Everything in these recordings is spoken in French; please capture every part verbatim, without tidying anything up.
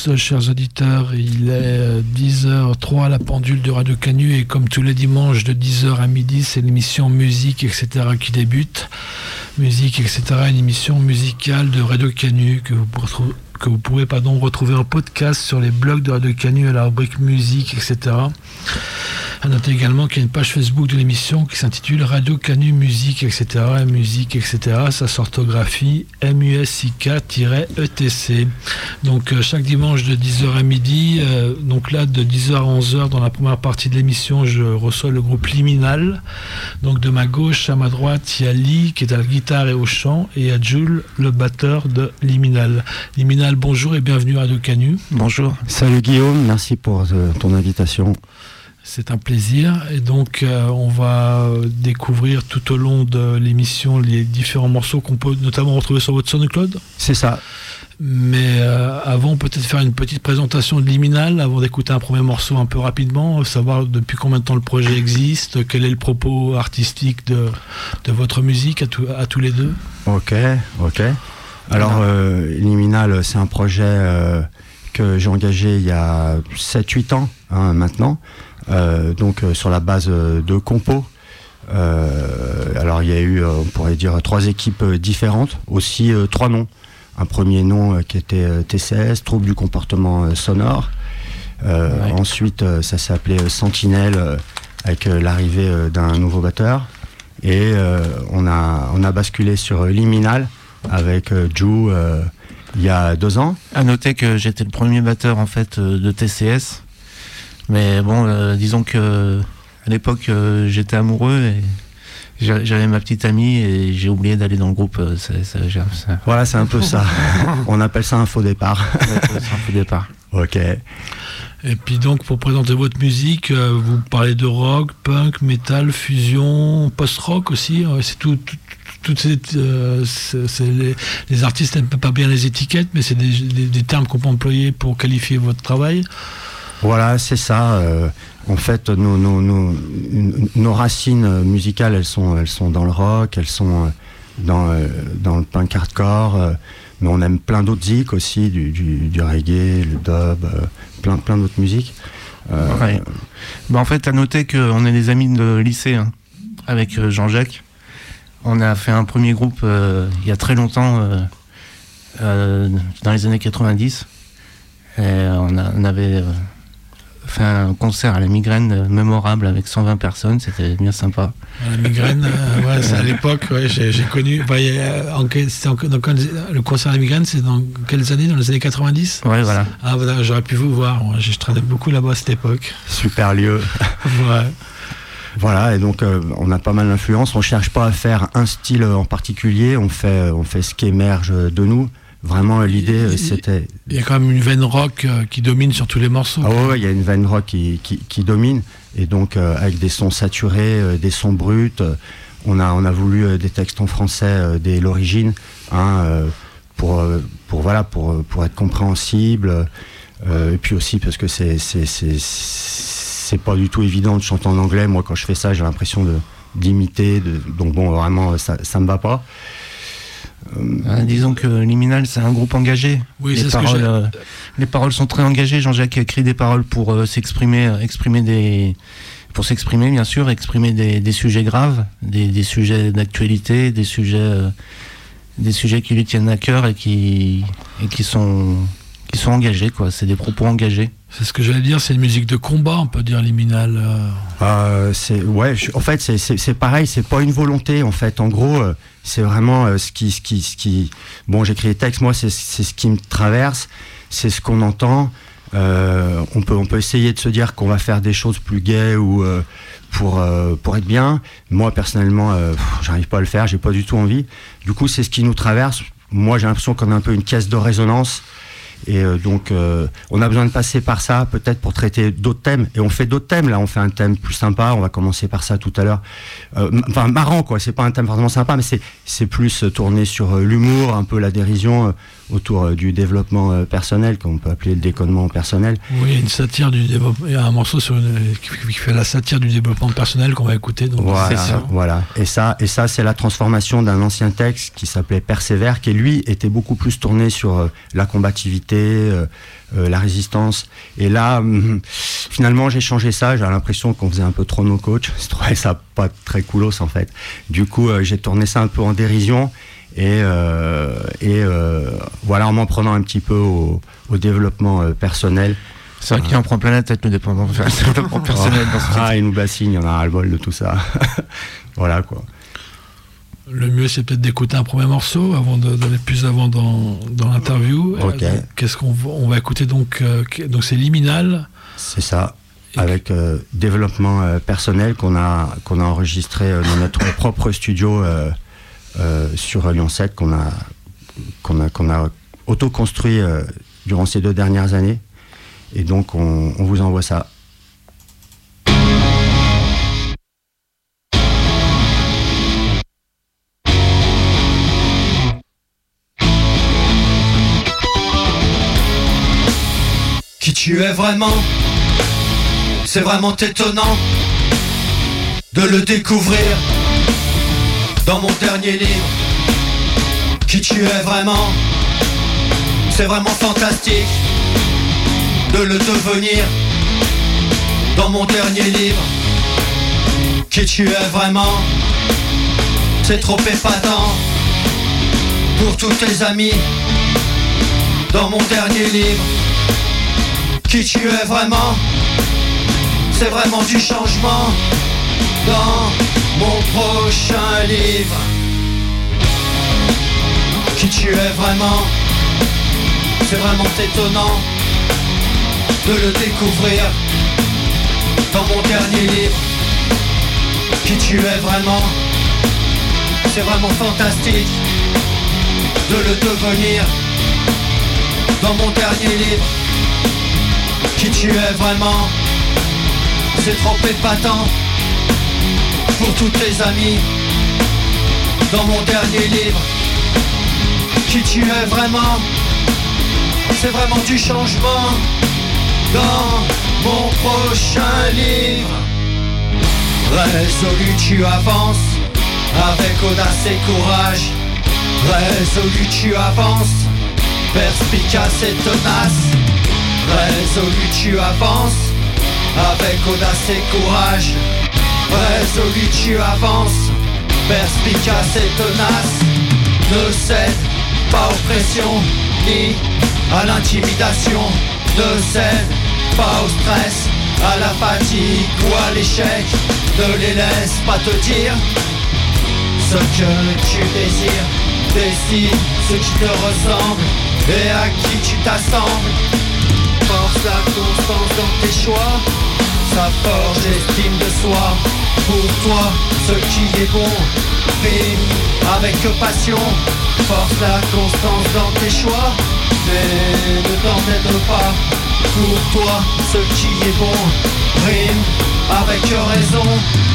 tous, chers auditeurs. Il est dix heures trois à la pendule de Radio Canu et comme tous les dimanches de dix heures à midi, c'est l'émission Musique, et cetera qui débute. Musique, et cetera, une émission musicale de Radio Canu que vous pourrez, que vous pourrez pardon, retrouver en podcast sur les blogs de Radio Canu à la rubrique Musique, et cetera. À noter également qu'il y a une page Facebook de l'émission qui s'intitule Radio Canu Musique, et cetera. Musique, et cetera. Ça s'orthographie M U S I K E T C. Donc euh, chaque dimanche de dix heures à midi, euh, donc là de dix heures à onze heures dans la première partie de l'émission, je reçois le groupe Liminal. Donc de ma gauche à ma droite, il y a Lee qui est à la guitare et au chant, et il y a Jules, le batteur de Liminal. Liminal, bonjour et bienvenue à Radio Canu. Bonjour. Salut Guillaume, merci pour euh, ton invitation. C'est un plaisir et donc euh, on va découvrir tout au long de l'émission les différents morceaux qu'on peut notamment retrouver sur votre SoundCloud. C'est ça. Mais euh, avant, peut-être faire une petite présentation de Liminal avant d'écouter un premier morceau un peu rapidement, savoir depuis combien de temps le projet existe, quel est le propos artistique de, de votre musique à, tout, à tous les deux. Ok, ok. Alors euh, Liminal, c'est un projet euh, que j'ai engagé il y a sept huit ans hein, maintenant. Euh, donc euh, sur la base euh, de compos. Euh, alors il y a eu, euh, on pourrait dire, trois équipes euh, différentes, aussi euh, trois noms. Un premier nom euh, qui était euh, T C S, Trouble du comportement euh, sonore. Euh, ouais. Ensuite, euh, ça s'appelait euh, Sentinelle, euh, avec euh, l'arrivée euh, d'un nouveau batteur. Et euh, on, a, on a basculé sur euh, Liminal avec euh, Ju euh, il y a deux ans. À noter que j'étais le premier batteur en fait euh, de T C S. Mais bon, euh, disons que à l'époque euh, j'étais amoureux et j'avais ma petite amie et j'ai oublié d'aller dans le groupe. Euh, ça, ça, ça... Voilà, c'est un peu ça. On appelle ça un faux départ. C'est un faux départ. Ok. Et puis donc pour présenter votre musique, euh, vous parlez de rock, punk, metal, fusion, post-rock aussi. Euh, c'est tout. tout Toutes ces, euh, c'est, c'est les, les artistes n'aiment pas bien les étiquettes, mais c'est des, des, des termes qu'on peut employer pour qualifier votre travail. Voilà, c'est ça. Euh, en fait, nos, nos, nos, nos racines musicales, elles sont, elles sont dans le rock, elles sont dans, dans le punk hardcore, euh, mais on aime plein d'autres zik aussi, du, du, du reggae, le dub, euh, plein, plein d'autres musiques. Euh, ouais. Bah, en fait, à noter qu'on est des amis de lycée hein, avec Jean-Jacques. On a fait un premier groupe euh, il y a très longtemps, euh, euh, dans les années quatre-vingt-dix. Et on, a, on avait euh, fait un concert à la Migraine euh, mémorable avec cent vingt personnes, c'était bien sympa. La Migraine, euh, ouais, c'est à l'époque, ouais, j'ai, j'ai connu. Bah, y a, en, c'était en, dans, le concert à la Migraine, c'est dans quelles années? Dans les années quatre-vingt-dix? Ouais, voilà. Ah, voilà, j'aurais pu vous voir. Moi, je travaillais beaucoup là-bas à cette époque. Super lieu. Ouais. Voilà, et donc euh, on a pas mal d'influence. On cherche pas à faire un style en particulier, on fait, on fait ce qui émerge de nous. Vraiment, l'idée, il, c'était... Il y a quand même une veine rock euh, qui domine sur tous les morceaux. Ah ouais, il y a une veine rock qui, qui, qui domine, et donc euh, avec des sons saturés, euh, des sons bruts. Euh, on, a, on a voulu euh, des textes en français euh, dès l'origine, hein, euh, pour, euh, pour, voilà, pour, pour être compréhensible, euh, et puis aussi parce que c'est... c'est, c'est, c'est c'est pas du tout évident de chanter en anglais. Moi, quand je fais ça, j'ai l'impression de, d'imiter. De, donc bon, vraiment, ça, ça me va pas. Euh, euh, disons que Liminal, c'est un groupe engagé. Oui, les, c'est paroles, ce que j'ai... euh, les paroles sont très engagées. Jean-Jacques a écrit des paroles pour euh, s'exprimer, euh, exprimer des, pour s'exprimer, bien sûr, exprimer des, des sujets graves, des, des sujets d'actualité, des sujets, euh, des sujets qui lui tiennent à cœur et qui, et qui sont, qui sont engagés, quoi. C'est des propos engagés. C'est ce que j'allais dire, c'est une musique de combat, on peut dire, Liminal. Euh... Euh, c'est, ouais, je, en fait, c'est, c'est, c'est pareil, c'est pas une volonté, en fait. En gros, euh, c'est vraiment euh, ce qui, ce qui, ce qui. Bon, j'écris les textes, moi, c'est, c'est ce qui me traverse, c'est ce qu'on entend. Euh, on peut, on peut essayer de se dire qu'on va faire des choses plus gaies ou euh, pour euh, pour être bien. Moi, personnellement, euh, pff, j'arrive pas à le faire, j'ai pas du tout envie. Du coup, c'est ce qui nous traverse. Moi, j'ai l'impression qu'on a un peu une caisse de résonance. Et euh, donc, euh, on a besoin de passer par ça, peut-être pour traiter d'autres thèmes. Et on fait d'autres thèmes. Là, on fait un thème plus sympa. On va commencer par ça tout à l'heure. Euh, enfin, marrant, quoi. C'est pas un thème vraiment sympa, mais c'est c'est plus tourné sur euh, l'humour, un peu la dérision. autour euh, du développement euh, personnel, qu'on peut appeler le déconnement personnel. Oui, une satire du développement. Il y a un morceau sur une, qui fait la satire du développement personnel qu'on va écouter. Donc voilà, c'est voilà. Et ça, et ça, c'est la transformation d'un ancien texte qui s'appelait Persévère, qui lui était beaucoup plus tourné sur euh, la combativité, euh, euh, la résistance. Et là, hum, finalement, j'ai changé ça. J'ai l'impression qu'on faisait un peu trop nos coachs. Je trouvais ça pas très coolos en fait. Du coup, euh, j'ai tourné ça un peu en dérision. Et, euh, et euh, voilà, en m'en prenant un petit peu au, au développement euh, personnel. C'est vrai qu'il en prend plein la tête, le développement personnel. Dans ce ah, il nous bassine, il y en a ras-le-bol de tout ça. Voilà quoi. Le mieux, c'est peut-être d'écouter un premier morceau avant de, d'aller plus avant dans, dans l'interview. Ok. Euh, qu'est-ce qu'on va, on va écouter donc euh, Donc c'est Liminal. C'est ça. Avec euh, développement euh, personnel qu'on a, qu'on a enregistré euh, dans notre propre studio euh, euh, sur Lyon sept, qu'on a, qu'on a, qu'on a auto-construit euh, durant ces deux dernières années. Et donc, on, on vous envoie ça. Qui tu es vraiment? C'est vraiment étonnant de le découvrir dans mon dernier livre. Qui tu es vraiment? C'est vraiment fantastique de le devenir dans mon dernier livre. Qui tu es vraiment? C'est trop épatant pour tous tes amis dans mon dernier livre. Qui tu es vraiment? C'est vraiment du changement dans mon prochain livre. Qui tu es vraiment? C'est vraiment étonnant de le découvrir dans mon dernier livre. Qui tu es vraiment? C'est vraiment fantastique de le devenir dans mon dernier livre. Qui tu es vraiment? C'est trop épatant pour tous tes amis dans mon dernier livre. Qui tu es vraiment? C'est vraiment du changement dans mon prochain livre. Résolu tu avances avec audace et courage. Résolu tu avances, perspicace et tenace. Résolu tu avances avec audace et courage. Résolu tu avances, perspicace et tenace. Ne cède pas aux pressions ni à l'intimidation. Ne cède pas au stress, à la fatigue ou à l'échec. Ne les laisse pas te dire ce que tu désires. Décide ce qui te ressemble et à qui tu t'assembles. Force la constance dans tes choix, ça forge l'estime de soi. Pour toi, ce qui est bon, prime avec passion. Force la constance dans tes choix, mais ne t'entête pas. Pour toi, ce qui est bon, prime avec raison.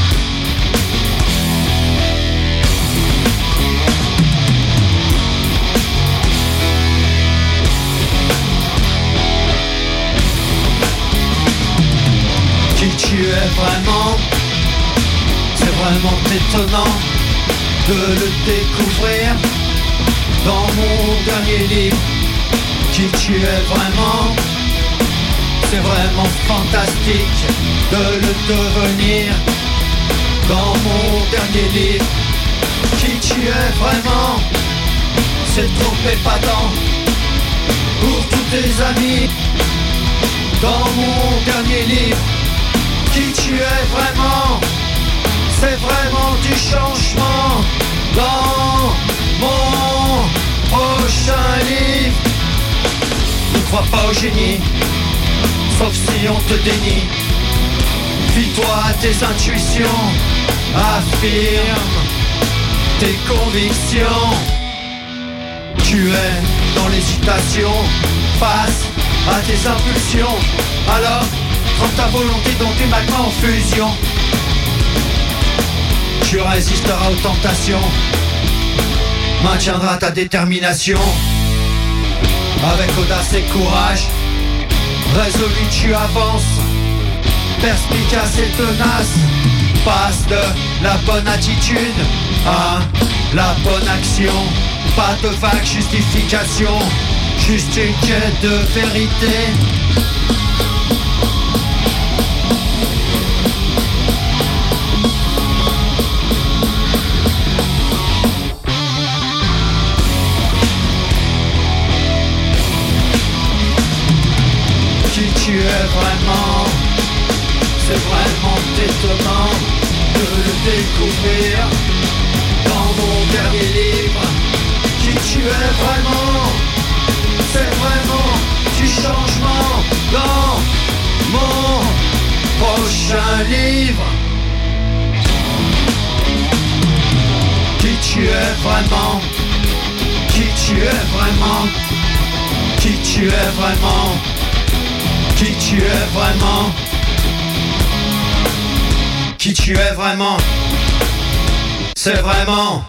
Qui tu es vraiment? C'est vraiment étonnant de le découvrir dans mon dernier livre. Qui tu es vraiment? C'est vraiment fantastique de le devenir dans mon dernier livre. Qui tu es vraiment? C'est trop épatant pour tous tes amis dans mon dernier livre. Qui tu es vraiment? C'est vraiment du changement dans mon prochain livre. Ne crois pas au génie, sauf si on te dénie. Fie-toi à tes intuitions, affirme tes convictions. Tu es dans l'hésitation face à tes impulsions. Alors quand ta volonté dont tes magmas en fusion, tu résisteras aux tentations, maintiendras ta détermination. avec audace et courage. Résolu tu avances, perspicace et tenace. Passe de la bonne attitude à la bonne action. Pas de vague justification, juste une quête de vérité. Qui tu es vraiment, c'est vraiment étonnant de le découvrir dans mon dernier livre. Qui tu es vraiment, c'est vraiment du changement dans mon prochain livre. Qui tu es vraiment, qui tu es vraiment, qui tu es vraiment, qui tu es vraiment, qui tu es vraiment, c'est vraiment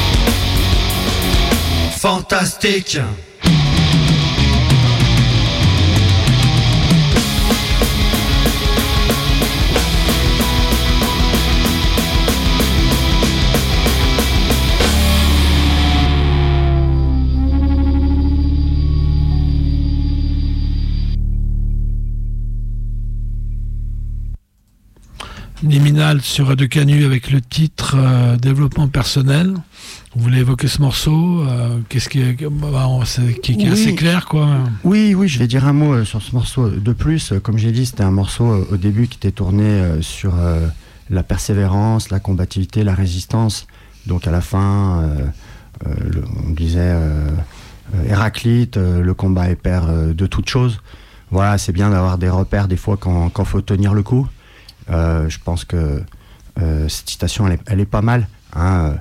fantastique. Liminal sur Radio Canu avec le titre euh, Développement personnel. Vous voulez évoquer ce morceau euh, qu'est-ce qui est, bah, c'est, qui, qui est oui. assez clair, quoi. Oui, oui, je vais dire un mot euh, sur ce morceau de plus. Comme j'ai dit, c'était un morceau euh, au début qui était tourné euh, sur euh, la persévérance, la combativité, la résistance. Donc à la fin, euh, euh, le, on disait euh, euh, Héraclite, euh, le combat est père euh, de toute chose. Voilà, c'est bien d'avoir des repères des fois quand, quand faut tenir le coup. Euh, je pense que euh, cette citation, elle est, elle est pas mal. Hein.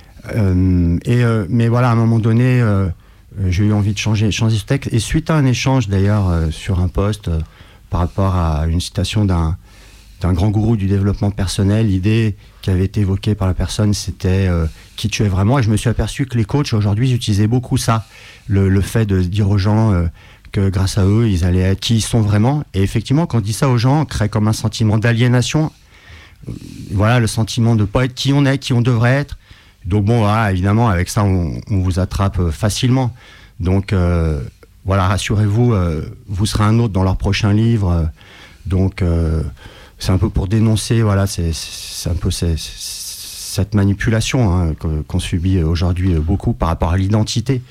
Euh, et, euh, mais voilà, à un moment donné, euh, j'ai eu envie de changer, changer ce texte. Et suite à un échange, d'ailleurs, euh, sur un post, euh, par rapport à une citation d'un, d'un grand gourou du développement personnel, l'idée qui avait été évoquée par la personne, c'était euh, qui tu es vraiment. Et je me suis aperçu que les coachs, aujourd'hui, ils utilisaient beaucoup ça. Le, le fait de dire aux gens... Euh, que grâce à eux, ils allaient être qui ils sont vraiment. Et effectivement, quand on dit ça aux gens, on crée comme un sentiment d'aliénation. Voilà, le sentiment de ne pas être qui on est, qui on devrait être. Donc bon, voilà, évidemment, avec ça, on, on vous attrape facilement. Donc euh, voilà, rassurez-vous, euh, vous serez un autre dans leur prochain livre. Donc euh, c'est un peu pour dénoncer, voilà, c'est, c'est un peu c'est, c'est, cette manipulation hein, qu'on subit aujourd'hui beaucoup par rapport à l'identité.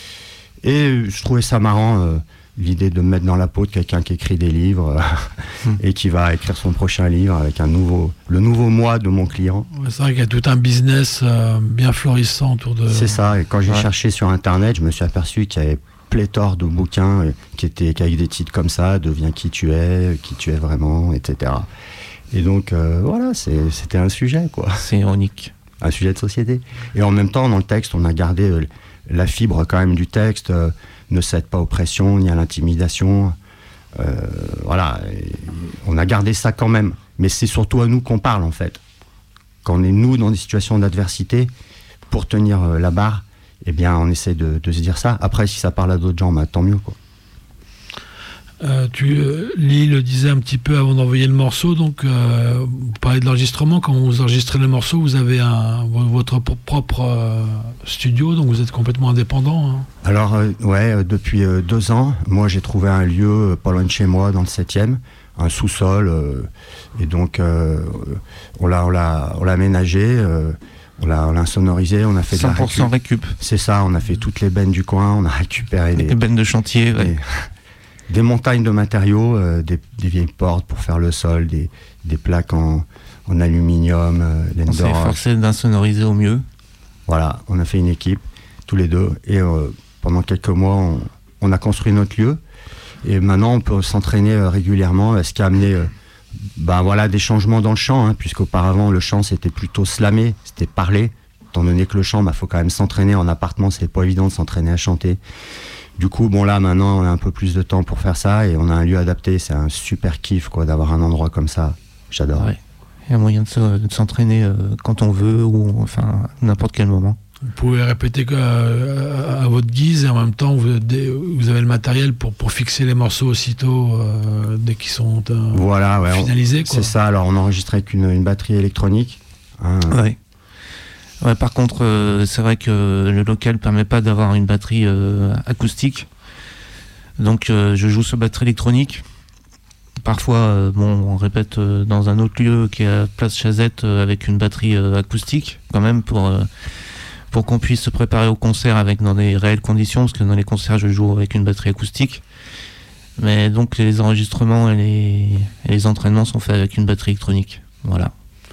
Et je trouvais ça marrant, euh, l'idée de me mettre dans la peau de quelqu'un qui écrit des livres euh, mmh. et qui va écrire son prochain livre avec un nouveau, le nouveau moi de mon client. Ouais, c'est vrai qu'il y a tout un business euh, bien florissant autour de... C'est ça, et quand j'ai ouais. cherché sur Internet, je me suis aperçu qu'il y avait pléthore de bouquins euh, qui étaient avec des titres comme ça, deviens qui tu es, qui tu es vraiment, et cetera. Et donc, euh, voilà, c'est, c'était un sujet, quoi. C'est ironique. Un sujet de société. Et en même temps, dans le texte, on a gardé... Euh, la fibre quand même du texte, euh, ne cède pas aux pressions ni à l'intimidation. Euh, voilà, et on a gardé ça quand même. Mais c'est surtout à nous qu'on parle en fait. Quand on est nous dans des situations d'adversité, pour tenir euh, la barre, eh bien on essaie de, de se dire ça. Après, si ça parle à d'autres gens, bah, tant mieux, quoi. Euh, tu, euh, Lee le disait un petit peu avant d'envoyer le morceau, donc euh, vous parlez de l'enregistrement. Quand vous enregistrez le morceau, vous avez un, votre propre euh, studio, donc vous êtes complètement indépendant. Hein. Alors, euh, ouais, euh, depuis euh, deux ans, moi j'ai trouvé un lieu euh, pas loin de chez moi, dans le septième, un sous-sol, euh, et donc euh, on l'a, on l'a, on l'a aménagé, euh, on l'a, on l'a insonorisé, on a fait cent pour cent de la récup. récup. C'est ça, on a fait toutes les bennes du coin, on a récupéré les, les, les bennes de chantier, ouais. les, des montagnes de matériaux, euh, des, des vieilles portes pour faire le sol, des, des plaques en, en aluminium, euh, laine on s'est d'orge. forcé d'insonoriser au mieux. Voilà, on a fait une équipe, tous les deux, et euh, pendant quelques mois, on, on a construit notre lieu, et maintenant on peut s'entraîner euh, régulièrement, ce qui a amené euh, ben, voilà, des changements dans le chant, hein, puisqu'auparavant le chant c'était plutôt slamé, c'était parlé, étant donné que le chant, il bah, faut quand même s'entraîner en appartement, c'est pas évident de s'entraîner à chanter. Du coup, bon là, maintenant, on a un peu plus de temps pour faire ça et on a un lieu adapté. C'est un super kiff, quoi, d'avoir un endroit comme ça. J'adore. Ouais. Il y a moyen de, se, de s'entraîner euh, quand on veut ou enfin n'importe quel moment. Vous pouvez répéter euh, à votre guise et en même temps vous, vous avez le matériel pour, pour fixer les morceaux aussitôt euh, dès qu'ils sont euh, voilà, ouais, finalisés. Quoi. C'est ça, alors on enregistrait avec une, une batterie électronique. Hein. Ouais. Ouais, par contre, euh, c'est vrai que le local ne permet pas d'avoir une batterie euh, acoustique. Donc euh, je joue sur batterie électronique. Parfois, euh, bon, on répète euh, dans un autre lieu qui est à Place Chazette euh, avec une batterie euh, acoustique quand même pour... Euh, pour qu'on puisse se préparer au concert avec dans des réelles conditions, parce que dans les concerts je joue avec une batterie acoustique, mais donc les enregistrements et les, et les entraînements sont faits avec une batterie électronique. Voilà.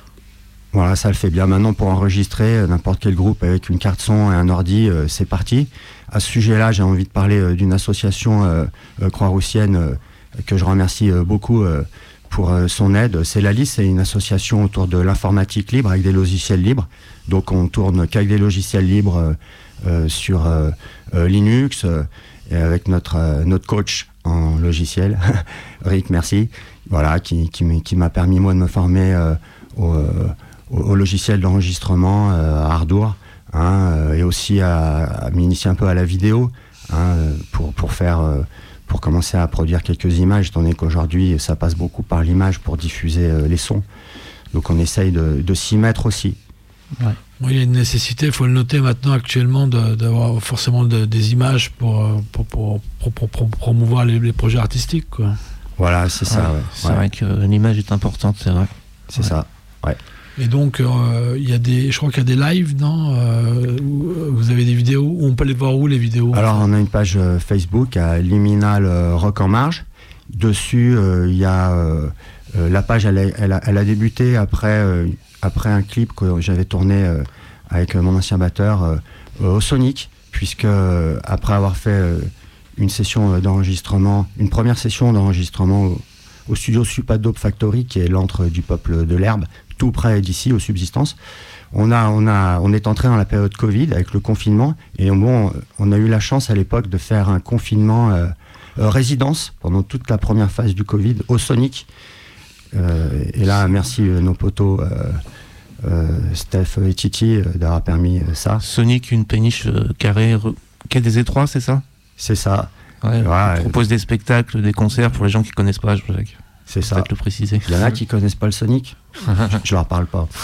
Voilà, ça le fait bien. Maintenant, pour enregistrer euh, n'importe quel groupe avec une carte son et un ordi, euh, c'est parti. À ce sujet-là, j'ai envie de parler euh, d'une association euh, euh, croix-roussienne euh, que je remercie euh, beaucoup euh, pour euh, son aide. C'est l'A L I S, c'est une association autour de l'informatique libre avec des logiciels libres. Donc on tourne qu'avec des logiciels libres euh, euh, sur euh, euh, Linux euh, et avec notre, euh, notre coach en logiciel, Rick, merci, voilà, qui, qui, qui m'a permis moi de me former euh, au, au, au logiciel d'enregistrement euh, à Ardour, hein, euh, et aussi à, à m'initier un peu à la vidéo, hein, pour, pour faire... Euh, pour commencer à produire quelques images, étant donné qu'aujourd'hui ça passe beaucoup par l'image pour diffuser euh, les sons. Donc on essaye de, de s'y mettre aussi. Ouais. Bon, il y a une nécessité, il faut le noter maintenant actuellement, de, d'avoir forcément de, des images pour, pour, pour, pour, pour, pour promouvoir les, les projets artistiques, quoi. Voilà, c'est ça. Ouais, ouais. C'est ouais. vrai que l'image est importante, c'est vrai. C'est ouais. ça, ouais. Et donc, euh, il y a des, je crois qu'il y a des lives, non euh, où vous avez des vidéos, où on peut les voir où, les vidéos? Alors, on a une page euh, Facebook à Liminal euh, Rock en Marge. Dessus, euh, il y a... Euh, euh, la page, elle a, elle a, elle a débuté après, euh, après un clip que j'avais tourné euh, avec mon ancien batteur euh, au Sonic, puisque euh, après avoir fait euh, une session d'enregistrement, une première session d'enregistrement au, au studio Supa Dope Factory, qui est l'antre du peuple de l'herbe, tout près d'ici, aux Subsistances. On, a, on, a, on est entré dans la période Covid avec le confinement, et bon, on a eu la chance à l'époque de faire un confinement euh, euh, résidence pendant toute la première phase du Covid au Sonic. Euh, et là, merci euh, nos potos euh, euh, Steph et Titi euh, d'avoir permis euh, ça. Sonic, une péniche euh, carrée, re... quai des Étroits, c'est ça? C'est ça. Ouais, ouais, on propose des spectacles, des concerts pour les gens qui ne connaissent pas, Jacques. C'est ça. Peut-être le préciser. Il y en a qui connaissent pas le Sonic. je, je leur parle pas.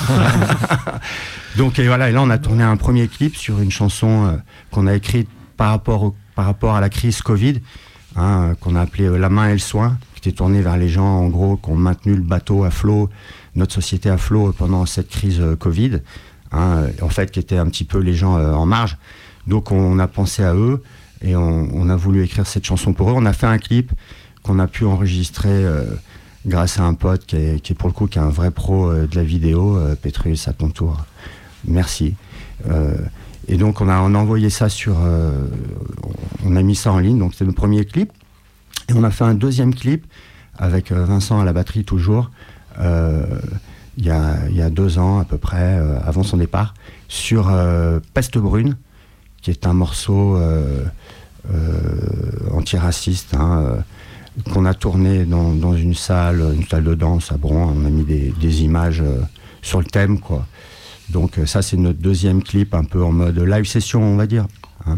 Donc et voilà, et là on a tourné un premier clip sur une chanson euh, qu'on a écrite par rapport, au, par rapport à la crise Covid, hein, qu'on a appelée euh, La main et le soin, qui était tournée vers les gens en gros qui ont maintenu le bateau à flot, notre société à flot pendant cette crise euh, Covid, hein, en fait qui étaient un petit peu les gens euh, en marge. Donc on, on a pensé à eux et on, on a voulu écrire cette chanson pour eux. On a fait un clip qu'on a pu enregistrer euh, grâce à un pote qui est, qui est pour le coup qui est un vrai pro euh, de la vidéo, euh, Petrus à ton tour, merci. Euh, et donc on a, on a envoyé ça sur, euh, on a mis ça en ligne, donc c'est le premier clip. Et on a fait un deuxième clip avec euh, Vincent à la batterie toujours, euh, il y a, il y a deux ans à peu près, euh, avant son départ, sur euh, Peste Brune, qui est un morceau euh, euh, antiraciste, hein, euh, qu'on a tourné dans, dans une salle, une salle de danse à Bron. On a mis des, des images euh, sur le thème, quoi. Donc euh, ça, c'est notre deuxième clip, un peu en mode live session, on va dire. Hein.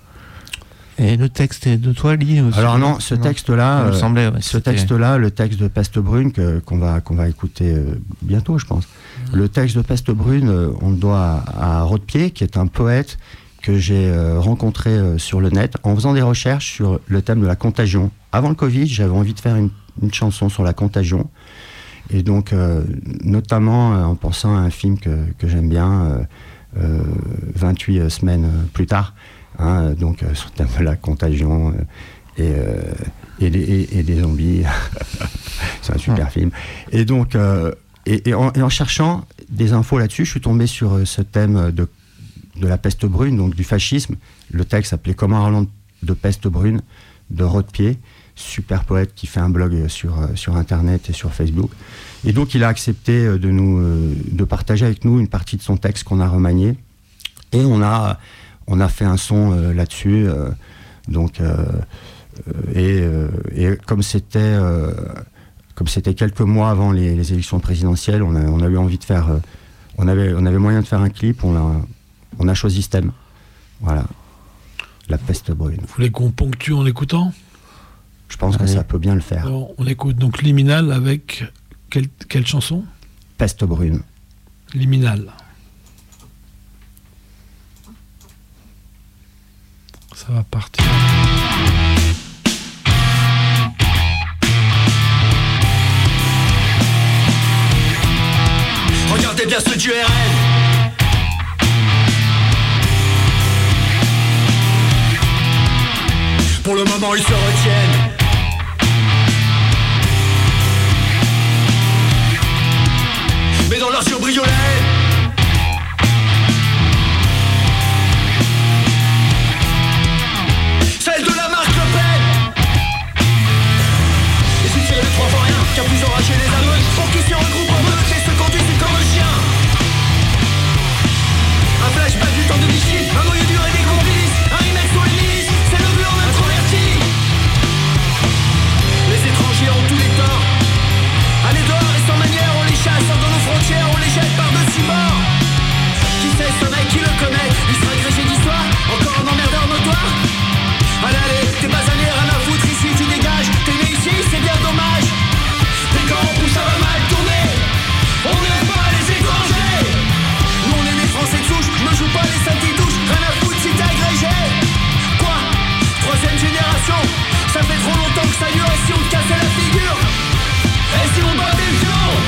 Et le texte est de toi, Lee aussi? Alors non, ce texte-là, euh, semblait, ouais, ce texte-là, le texte de Peste Brune, que, qu'on va, qu'on va écouter euh, bientôt, je pense. Mmh. Le texte de Peste Brune, euh, on le doit à, à Rodepied, qui est un poète que j'ai euh, rencontré euh, sur le net en faisant des recherches sur le thème de la contagion. Avant le Covid, j'avais envie de faire une, une chanson sur la contagion. Et donc, euh, notamment euh, en pensant à un film que, que j'aime bien, euh, euh, vingt-huit semaines plus tard, hein, donc euh, sur le thème de la contagion euh, et, euh, et, des, et, et des zombies. C'est un super mmh. film. Et donc, euh, et, et, en, et en cherchant des infos là-dessus, je suis tombé sur euh, ce thème de de la peste brune, donc du fascisme. Le texte s'appelait Comment parlons de peste brune, de Rodepied, super poète qui fait un blog sur, sur Internet et sur Facebook. Et donc il a accepté de, nous, de partager avec nous une partie de son texte qu'on a remanié. Et on a, on a fait un son euh, là-dessus. Euh, donc, euh, et, euh, et comme c'était, euh, comme c'était quelques mois avant les, les élections présidentielles, on a, on a eu envie de faire... Euh, on, avait, on avait moyen de faire un clip, on l'a... on a choisi ce thème. Voilà. La peste brune. Vous voulez qu'on ponctue en l'écoutant ? Je pense Allez. que ça peut bien le faire. Alors, on écoute donc Liminal avec quelle, quelle chanson ? Peste brune. Liminal. Ça va partir. Regardez bien ceux du R N. Pour le moment ils se retiennent. Mais dans leurs yeux briolets, celle de la marque Le Pen. Et si c'est les trois fois rien, qu'à plus enrager les aveux, pour qu'ils s'y regroupent en meute et se conduisent comme un chien. Un flashback du temps de Vichy, un noyau dur et des complices, un remake sur les milices, c'est le blanc introverti. Les étrangers ont tous les torts. Allez dehors et sans manière, on les chasse hors de nos frontières, on les jette par-dessus bord. Qui sait ce mec qui le connaît, il sera agrégé d'histoire, encore un emmerdeur notoire. Allez, allez, t'es pas allé, rien à foutre, ici tu dégages. T'es né ici, c'est bien dommage. Mais quand on pousse, ça va mal tourner. On n'aime pas les étrangers. Nous on est des Français de souche, ne joue pas les sales qui touchent. Rien à foutre si t'es agrégé. Quoi ? Troisième génération. Ça fait trop longtemps que ça dure et si on te cassait la figure. Et si on bat des violons.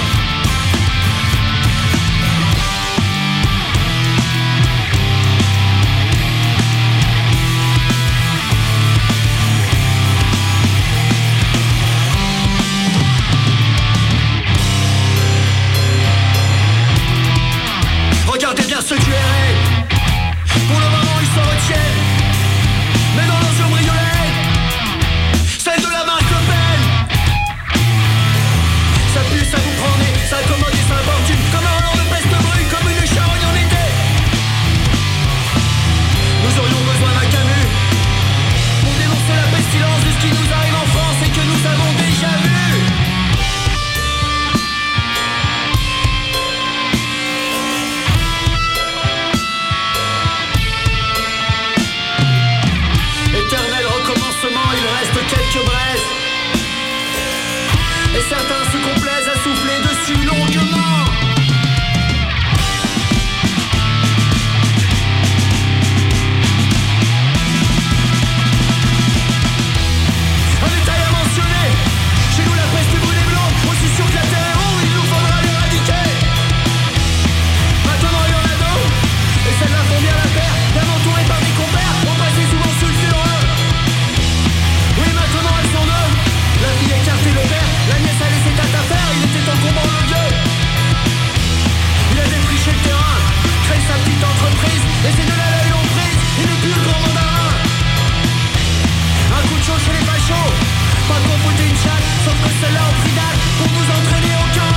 Regardez bien ceux du R N. Pour le moment ils se retiennent. Mais dans leurs yeux briolets, celle de la marque Le Pen. Ça pue, ça vous prend nez, ça accommode et ça importune. Comme un Roland de peste brune, comme une charogne en été. Nous aurions besoin d'un Camus pour dénoncer la pestilence de ce qui nous arrive en France et que nous avons déjà vu. Éternel recommencement, il reste quelques braises. Et certains se complaisent à souffler dessus longuement. Un détail à mentionner. Chez nous la peste brune et blanche, aussi sûr que la terre est ronde, il nous faudra l'éradiquer. Maintenant il y en a deux, et celles-là font bien la paire. Bien entourées par des compères, on passait souvent sous le sur eux. Oui maintenant elles sont deux. La fille écartait le père, la nièce a laissé tâte à faire, il était encombrant le vieux. Il a défriché le terrain, créé sa petite entreprise, et c'est de là la en prise, il n'est plus le grand mandarin. Un coup de chaud chez les fachos, pas qu'on foutait une chatte, sauf que celle-là en finale, pour nous entraîner au camp.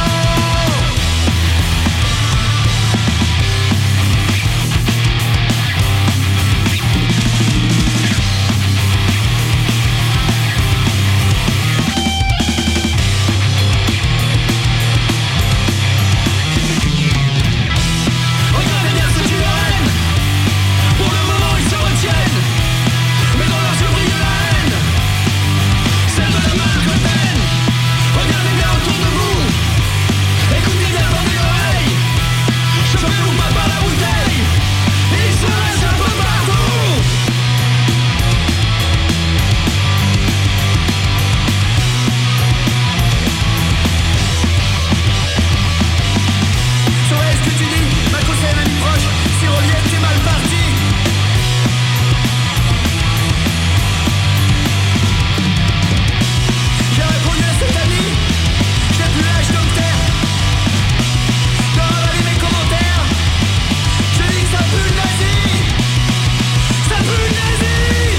Regardez bien ceux du R N. Pour le moment ils se retiennent. Mais dans leurs yeux brille la haine. Celle de la marque Le Pen. Regardez bien autour de vous. Écoutez bien, tendez l'oreille. Chopez-vous pas par la bouteille. Ils se laissent un peu partout. Saurais ce que tu dis, ma cause c'est un ami proche. Si relief t'es mal parti. J'ai répondu à cet ami. J'ai plus l'âge docteur de ravaler mes commentaires. Je dis que ça pue le nazi. Ça pue le nazi.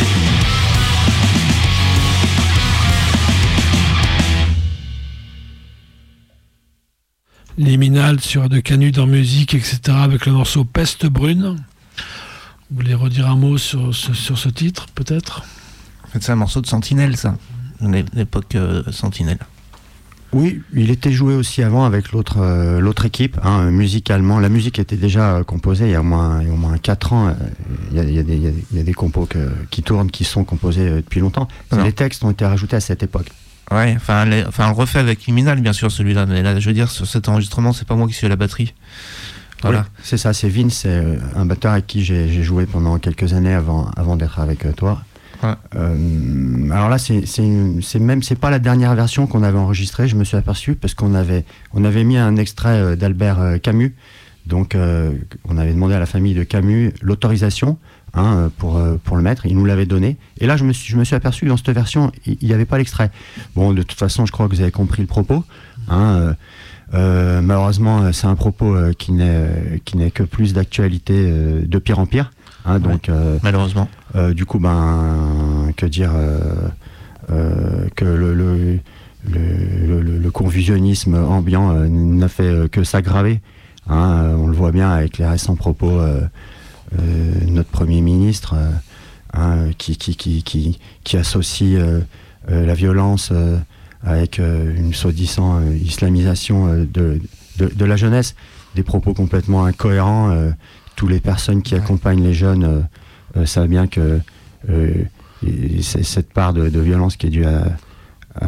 Liminal sur de Canut en musique, et cetera avec le morceau Peste brune. Vous voulez redire un mot sur ce, sur ce titre, peut-être ? En fait, c'est un morceau de Sentinelle, ça. L'é- L'époque euh, Sentinelle. Oui, il était joué aussi avant avec l'autre euh, l'autre équipe, hein, musicalement. La musique était déjà euh, composée il y a au moins, il y a au moins quatre ans. Il y a, il y a des, il y a, il y a des compos que, qui tournent, qui sont composés euh, depuis longtemps. Les textes ont été rajoutés à cette époque. Ouais, enfin, les, enfin, on le refait avec Liminal, bien sûr, celui-là. Mais là, je veux dire, sur cet enregistrement, c'est pas moi qui suis à la batterie. Voilà. Oui, c'est ça, c'est Vince, c'est euh, un batteur avec qui j'ai, j'ai joué pendant quelques années avant, avant d'être avec euh, toi. Ouais. Euh, alors là, c'est, c'est, c'est même, c'est pas la dernière version qu'on avait enregistrée, je me suis aperçu, parce qu'on avait, on avait mis un extrait euh, d'Albert euh, Camus. Donc, euh, on avait demandé à la famille de Camus l'autorisation hein, pour, euh, pour le mettre. Il nous l'avait donné. Et là, je me suis, je me suis aperçu que dans cette version, il n'y avait pas l'extrait. Bon, de toute façon, je crois que vous avez compris le propos. Hein, euh, euh, malheureusement, c'est un propos euh, qui, n'est, qui n'est que plus d'actualité euh, de pire en pire. Hein, donc, ouais, euh, malheureusement. Euh, du coup, ben, que dire euh, euh, que le, le, le, le, le confusionnisme ambiant euh, n'a fait euh, que s'aggraver. Hein, euh, on le voit bien avec les récents propos euh, euh, de notre Premier ministre euh, hein, qui, qui, qui, qui, qui associe euh, euh, la violence euh, avec euh, une soi-disant euh, islamisation euh, de, de, de la jeunesse. Des propos complètement incohérents. Euh, Toutes les personnes qui accompagnent les jeunes euh, euh, savent bien que euh, cette part de, de violence qui est due à, à,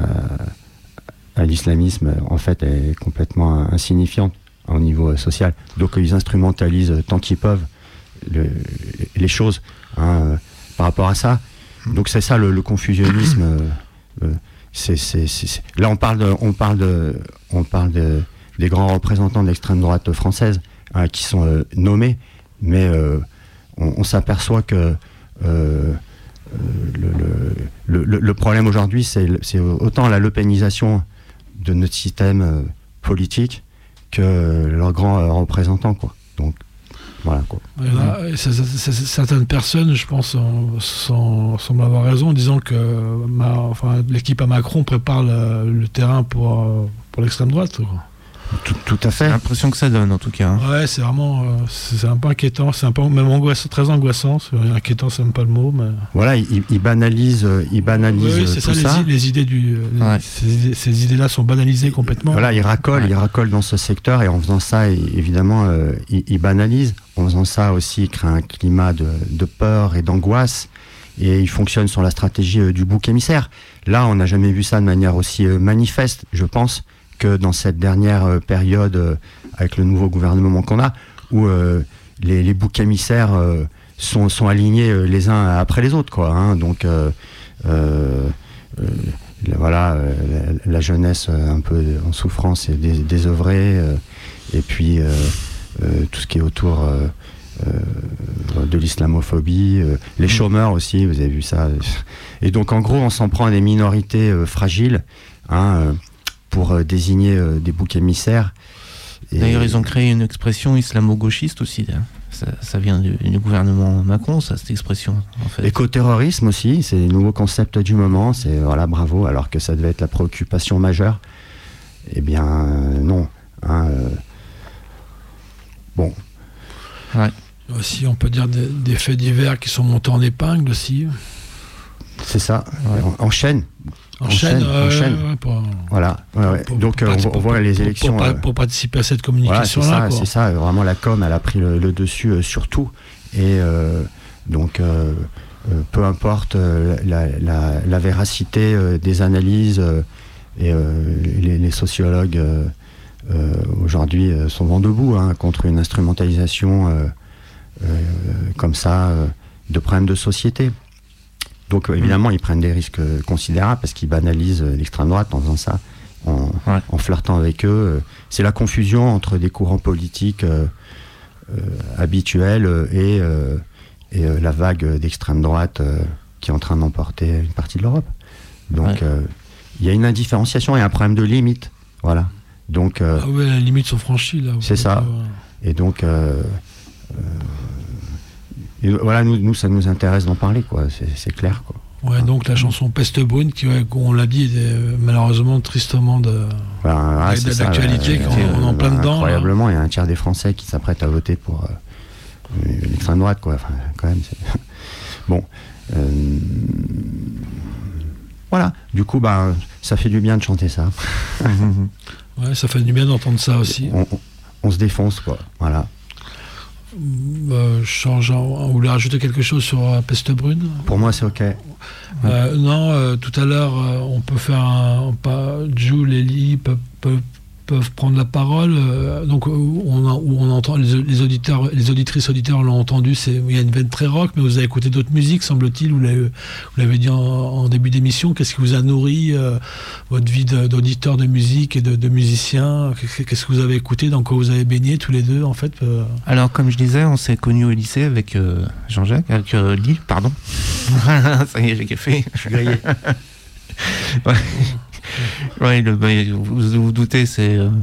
à l'islamisme, en fait, est complètement insignifiante au niveau social. Donc ils instrumentalisent tant qu'ils peuvent le, les choses hein, par rapport à ça. Donc c'est ça le, le confusionnisme. Euh, c'est, c'est, c'est, c'est... Là on parle, de, on parle, de, on parle de, des grands représentants de l'extrême droite française hein, qui sont euh, nommés, mais euh, on, on s'aperçoit que euh, le, le, le, le problème aujourd'hui, c'est, c'est autant la lepénisation de notre système euh, politique que leurs grands euh, représentants, quoi. Donc, voilà, quoi. Et là, et c'est, c'est, c'est, certaines personnes, je pense, semblent avoir raison en disant que ma, enfin, l'équipe à Macron prépare le, le terrain pour, pour l'extrême droite, quoi. Tout, tout à fait. J'ai l'impression que ça donne, en tout cas. Hein. Ouais, c'est vraiment, euh, c'est, c'est un peu inquiétant, c'est un peu même angoissant, très angoissant. C'est, inquiétant, c'est même pas le mot, mais. Voilà, il, il banalise, il banalise oui, c'est tout ça. ça. Les, les idées du, ouais. ces, idées, ces idées-là sont banalisées complètement. Voilà, il racole, ouais. il racole dans ce secteur et en faisant ça, évidemment, euh, il, il banalise. En faisant ça aussi, il crée un climat de, de peur et d'angoisse. Et il fonctionne sur la stratégie euh, du bouc émissaire. Là, on n'a jamais vu ça de manière aussi euh, manifeste, je pense, que dans cette dernière euh, période euh, avec le nouveau gouvernement qu'on a, où euh, les, les boucs émissaires euh, sont, sont alignés euh, les uns après les autres, quoi. Hein, donc, euh, euh, euh, voilà, euh, la, la jeunesse euh, un peu en souffrance et dés, désœuvrée, euh, et puis euh, euh, tout ce qui est autour euh, euh, de l'islamophobie, euh, les chômeurs aussi, vous avez vu ça. Et donc, en gros, on s'en prend à des minorités euh, fragiles, hein, euh, pour euh, désigner euh, des boucs émissaires. Et d'ailleurs, ils ont créé une expression islamo-gauchiste aussi. Hein. Ça, ça vient du, du gouvernement Macron, ça, cette expression. En fait. Écoterrorisme aussi, c'est le nouveau concept du moment. C'est voilà, bravo, alors que ça devait être la préoccupation majeure. Eh bien, euh, non. Hein, euh, bon. Ouais. Aussi, on peut dire des, des faits divers qui sont montés en épingle aussi. C'est ça. Ouais. En, en chaîne. En, en chaîne, chaîne, euh, en chaîne. Ouais, pour, voilà. Ouais, ouais. Pour, Donc pour, on, pour, on voit les pour, élections. Pour, pour, euh, pour participer à cette communication-là. Voilà, c'est, quoi. c'est ça. Vraiment, la com, elle a pris le, le dessus euh, sur tout. Et euh, donc, euh, euh, peu importe euh, la, la, la véracité euh, des analyses, euh, et euh, les, les sociologues euh, euh, aujourd'hui euh, sont vent debout hein, contre une instrumentalisation euh, euh, comme ça euh, de problèmes de société. Donc évidemment, ils prennent des risques considérables parce qu'ils banalisent l'extrême droite en faisant ça, en, ouais. en flirtant avec eux. C'est la confusion entre des courants politiques euh, euh, habituels et, euh, et euh, la vague d'extrême droite euh, qui est en train d'emporter une partie de l'Europe. Donc il ouais. euh, y a une indifférenciation et un problème de limite. Voilà. Donc, euh, ah ouais, les limites sont franchies là. C'est ça. Euh... Et donc... Euh, euh, Et voilà, nous, nous, ça nous intéresse d'en parler, quoi. C'est, c'est clair, quoi. Ouais, donc la chanson Peste Brune, qui, ouais, on l'a dit, est malheureusement tristement de, voilà, ouais, de, d'actualité, ça, on, euh, on est en plein bah, dedans. Incroyablement, il y a un tiers des Français qui s'apprêtent à voter pour euh, l'extrême droite, quoi. Enfin, quand même, c'est... Bon. Euh... Voilà, du coup, bah, ça fait du bien de chanter ça. Ouais, ça fait du bien d'entendre ça aussi. On, on, on se défonce, quoi. Voilà. Euh, je change, vous voulez rajouter quelque chose sur euh, Peste Brune ? Pour moi, c'est OK. Euh, non, euh, tout à l'heure, euh, on peut faire un. Pas, Jules, Ellie peuvent, peuvent, peuvent prendre la parole. Euh, donc, où on, a, où on entend, les, les auditeurs, les auditrices auditeurs l'ont entendu, c'est, il y a une veine très rock, mais vous avez écouté d'autres musiques, semble-t-il. Vous l'avez, vous l'avez dit en, en début d'émission. Qu'est-ce qui vous a nourri euh, votre vie de, d'auditeur de musique et de, de musicien ? Qu'est-ce que vous avez écouté ? Dans quoi vous avez baigné tous les deux, en fait euh... Alors, comme je disais, on s'est connus au lycée avec euh, Jean-Jacques, avec euh, Lee, pardon. Ça y est, j'ai fait. Je suis grillé. Ouais. Ouais, le, bah, vous vous doutez, c'est euh,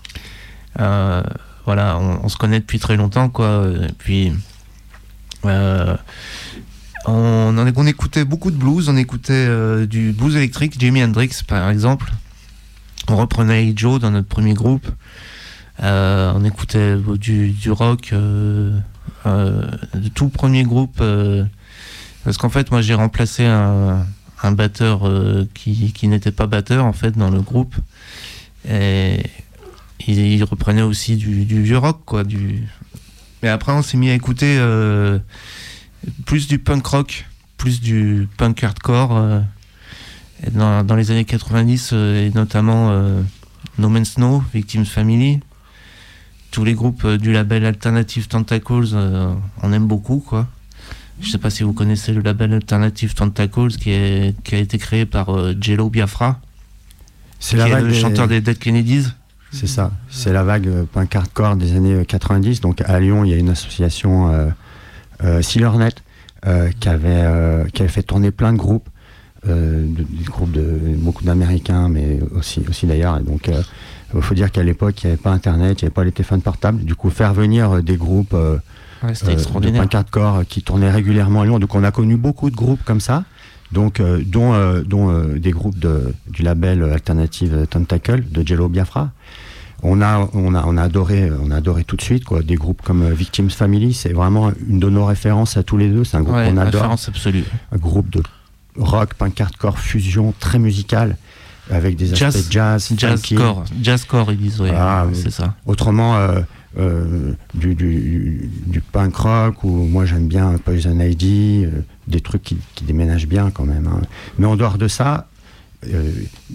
euh, voilà, on, on se connaît depuis très longtemps, quoi. Et puis euh, on, on, on écoutait beaucoup de blues, on écoutait euh, du blues électrique, Jimi Hendrix par exemple. On reprenait Hey Joe dans notre premier groupe. Euh, on écoutait du, du rock, euh, euh, de tout premier groupe. Euh, parce qu'en fait, moi, j'ai remplacé un un batteur euh, qui, qui n'était pas batteur en fait dans le groupe, et il, il reprenait aussi du, du vieux rock, quoi, du... mais après on s'est mis à écouter euh, plus du punk rock, plus du punk hardcore euh, dans, dans les années quatre-vingt-dix, euh, et notamment euh, No Man's No, Victims Family, tous les groupes euh, du label Alternative Tentacles, euh, on aime beaucoup, quoi. Je sais pas si vous connaissez le label Alternative Tentacles qui, est, qui a été créé par euh, Jello Biafra, c'est qui la est vague le des... chanteur des Dead Kennedys. C'est ça, c'est la vague euh, punk hardcore des années quatre-vingt-dix. Donc à Lyon, il y a une association euh, euh, Sealernet euh, qui, avait, euh, qui avait fait tourner plein de groupes, euh, de, des groupes de beaucoup d'Américains, mais aussi, aussi d'ailleurs. Et donc il euh, faut dire qu'à l'époque, il n'y avait pas Internet, il n'y avait pas les téléphones portables. Du coup, faire venir euh, des groupes euh, Ouais, c'était euh, extraordinaire. de punk hardcore qui tournaient régulièrement à Lyon. Donc on a connu beaucoup de groupes comme ça, donc, euh, dont, euh, dont euh, des groupes de, du label Alternative Tentacle de Jello Biafra. On a, on, a, on, a adoré, on a adoré tout de suite, quoi. Des groupes comme Victims Family, c'est vraiment une de nos références à tous les deux. C'est un groupe Ouais, qu'on adore. Référence absolue. Un groupe de rock, punk hardcore, fusion, très musical, avec des Jazz, aspects jazz, jazzcore, jazzcore, ils disent, ouais, ah, c'est oui. ça. Autrement, euh, euh, du, du, du punk rock, ou moi j'aime bien Poison Ivy, euh, des trucs qui, qui déménagent bien quand même. Hein. Mais en dehors de ça, euh,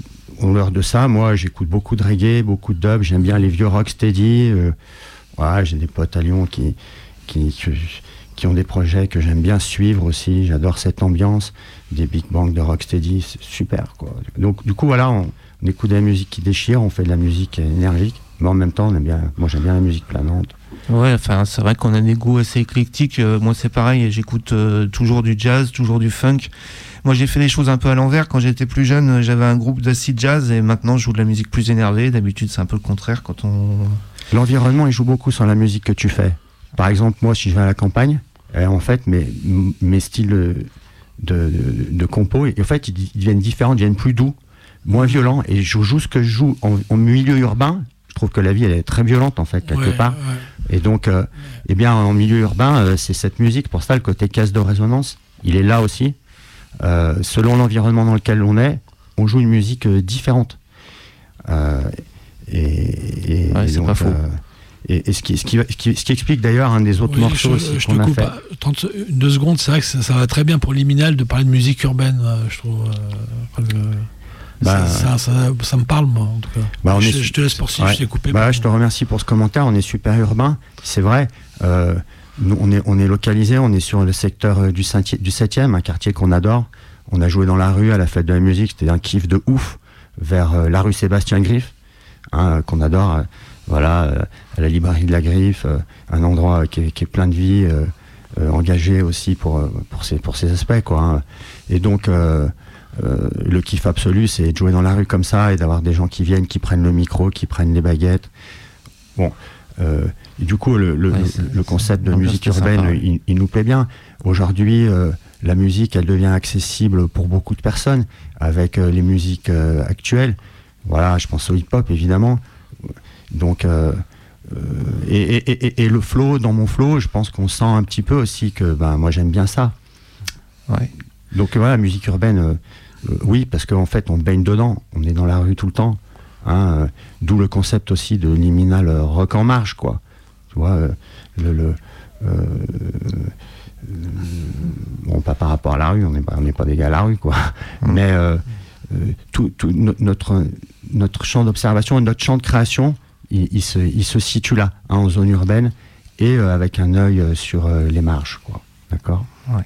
en dehors de ça, moi j'écoute beaucoup de reggae, beaucoup de dub, j'aime bien les vieux rocksteady. Euh, voilà, j'ai des potes à Lyon qui, qui, qui, qui ont des projets que j'aime bien suivre aussi. J'adore cette ambiance, des big bands de rocksteady, c'est super, quoi. Donc du coup voilà, on, on écoute de la musique qui déchire, on fait de la musique énergique. Mais en même temps, on aime bien, moi j'aime bien la musique planante. Ouais, enfin, c'est vrai qu'on a des goûts assez éclectiques. Euh, moi, c'est pareil, j'écoute euh, toujours du jazz, toujours du funk. Moi, j'ai fait les choses un peu à l'envers. Quand j'étais plus jeune, j'avais un groupe d'acid jazz, et maintenant, je joue de la musique plus énervée. D'habitude, c'est un peu le contraire quand on... L'environnement, il joue beaucoup sur la musique que tu fais. Par exemple, moi, si je vais à la campagne, euh, en fait, mes, mes styles de, de, de compo, en fait, ils deviennent différents, ils deviennent plus doux, moins violents, et je joue ce que je joue en, en milieu urbain. Je trouve que la vie, elle est très violente, en fait, quelque ouais, part. Ouais. Et donc, euh, eh bien, en milieu urbain, euh, c'est cette musique. Pour ça, le côté caisse de résonance, il est là aussi. Euh, selon l'environnement dans lequel on est, on joue une musique euh, différente. Euh, et, et, ouais, et c'est donc, pas faux. Euh, et, et ce, qui, ce, qui, ce, qui, ce qui explique d'ailleurs un des autres oui, morceaux je, aussi je qu'on te a coupe fait. à trente, deux secondes, c'est vrai que ça, ça va très bien pour Liminal de parler de musique urbaine, je trouve. Euh, euh, Bah, ça, ça, ça, ça me parle, moi, en tout cas. Bah, on je, est, je te laisse poursuivre, ouais. je t'ai coupé. Bah, pour... je te remercie pour ce commentaire. On est super urbain, c'est vrai. Euh, nous, on est, on est localisé, on est sur le secteur du, du septième, un quartier qu'on adore. On a joué dans la rue à la fête de la musique, c'était un kiff de ouf, vers euh, la rue Sébastien Griffe, hein, qu'on adore. Euh, voilà, euh, à la librairie de la Griffe, euh, un endroit qui est, qui est plein de vie, euh, euh, engagé aussi pour, pour, ces, pour ces aspects, quoi. Hein. Et donc... Euh, Euh, le kiff absolu, c'est de jouer dans la rue comme ça et d'avoir des gens qui viennent, qui prennent le micro, qui prennent les baguettes. Bon, euh, et du coup, le, le, ouais, le concept de musique urbaine, sympa, il, il nous plaît bien. Aujourd'hui, euh, la musique, elle devient accessible pour beaucoup de personnes avec euh, les musiques euh, actuelles. Voilà, je pense au hip-hop, évidemment. Donc, euh, euh, et, et, et, et le flow, dans mon flow, je pense qu'on sent un petit peu aussi que ben, moi, j'aime bien ça. Ouais. Donc voilà, la musique urbaine, euh, euh, oui, parce qu'en fait, on baigne dedans, on est dans la rue tout le temps. Hein, euh, d'où le concept aussi de Liminal euh, rock en marche, quoi. Tu vois, euh, le... le euh, euh, bon, pas par rapport à la rue, on n'est pas, on n'est pas des gars à la rue, quoi. Mmh. Mais euh, euh, tout, tout no, notre, notre champ d'observation et notre champ de création, il, il, se, il se situe là, hein, en zone urbaine, et euh, avec un œil euh, sur euh, les marges, quoi. D'accord ? Ouais.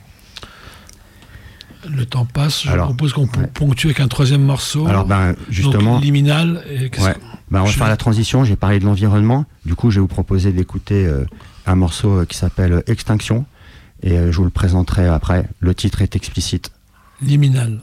Le temps passe, je Alors, propose qu'on ouais. ponctue avec un troisième morceau. Alors, ben, justement... Donc, Liminal. Et ouais. ben, on va je... faire la transition, j'ai parlé de l'environnement, du coup, je vais vous proposer d'écouter euh, un morceau euh, qui s'appelle Extinction, et euh, je vous le présenterai après. Le titre est explicite. Liminal.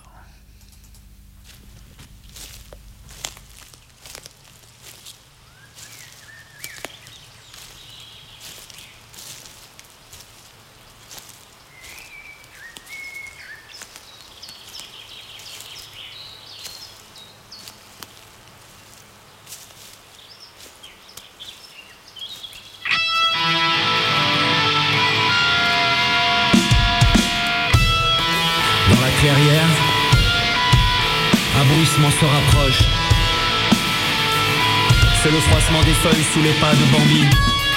Clairière, un bruissement se rapproche. C'est le froissement des feuilles sous les pas de Bambi.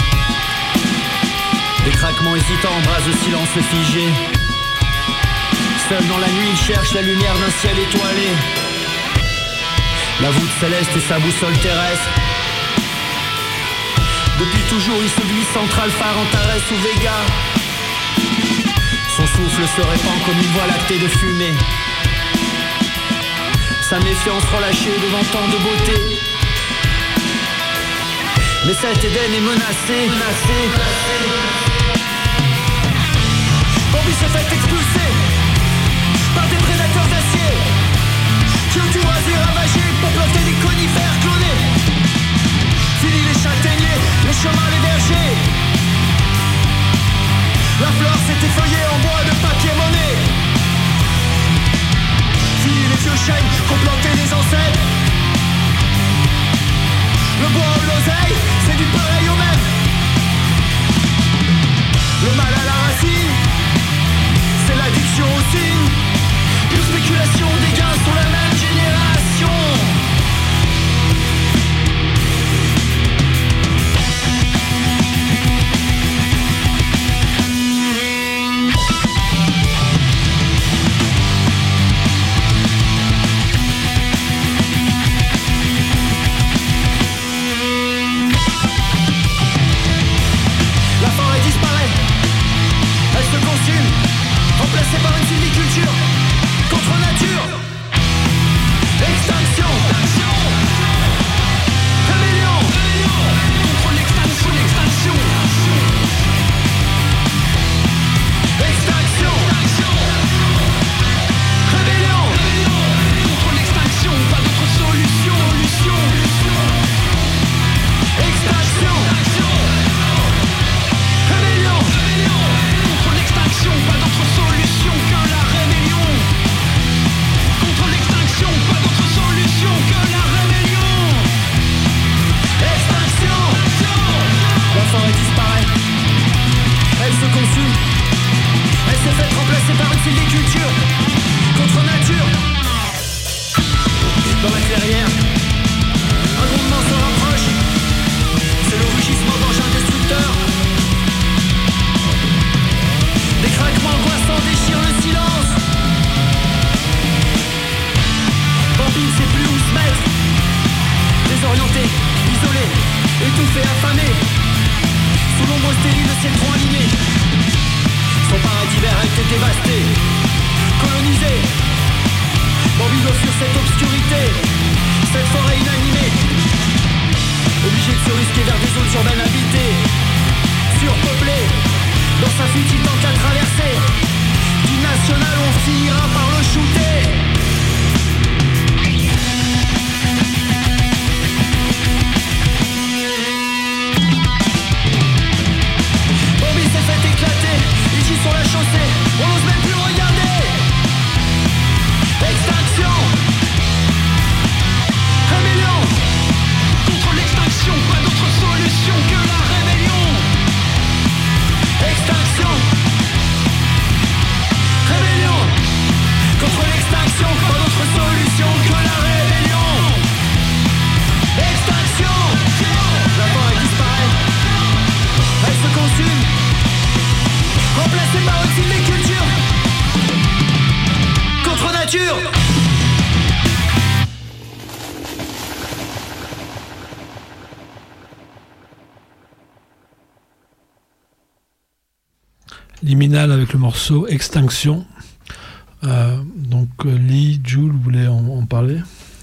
Des craquements hésitants embrasent le silence figé. Seul dans la nuit, il cherche la lumière d'un ciel étoilé. La voûte céleste et sa boussole terrestre. Depuis toujours, il se glisse entre Alpha, Antares ou Vega. Son souffle se répand comme une voie lactée de fumée. Sa méfiance relâchée devant tant de beauté. Mais cet Éden est menacé, menacé. Bambi se fait expulser par des prédateurs d'acier qui ont tout rasé, ravagé pour planter des conifères clonés. Fini les châtaigniers, les chemins, les vergers. La fleur s'est effeuillée en bois de papier monnaie. Fini les vieux chênes qu'ont planté les ancêtres. Le bois ou l'oseille, c'est du pareil au même. Le mal à la racine, c'est l'addiction au signe. Une spéculation des gains sur la même génération. Remplacé par une sylviculture contre nature. Extinction, rébellion contre l'extinction, l'extinction. Extinction, rébellion contre l'extinction, pas d'autre solution. Extinction, rébellion contre l'extinction, pas d'autre solution que la rébellion. Contre l'extinction, pas d'autre solution que la rébellion. Extinction. La forêt disparaît. Elle se consume. Elle s'est faite remplacer par une sylviculture contre nature. Dans la clairière, un grondement se rapproche. C'est le rugissement d'engins destructeurs. Des craquements angoissants déchirent le silence. Bambi ne sait plus où se mettre. Désorienté, isolé, étouffé, affamé. Sous l'ombre stérile de ses troncs alignés. Son paradis vert a été dévasté, colonisé. Bambi doit fuir cette obscurité, cette forêt inanimée. Obligé de se risquer vers des zones urbaines habitées, surpeuplées. Dans sa fuite, il tente à traverser du national, on finira par le shooter. Bambi s'est fait éclater, il gît sur la chaussée, on n'ose même plus regarder. Extinction, rébellion contre l'extinction, pas d'autre solution que la rébellion. Liminal avec le morceau Extinction. Euh, donc Lee, Jules, vous voulez en, en parler?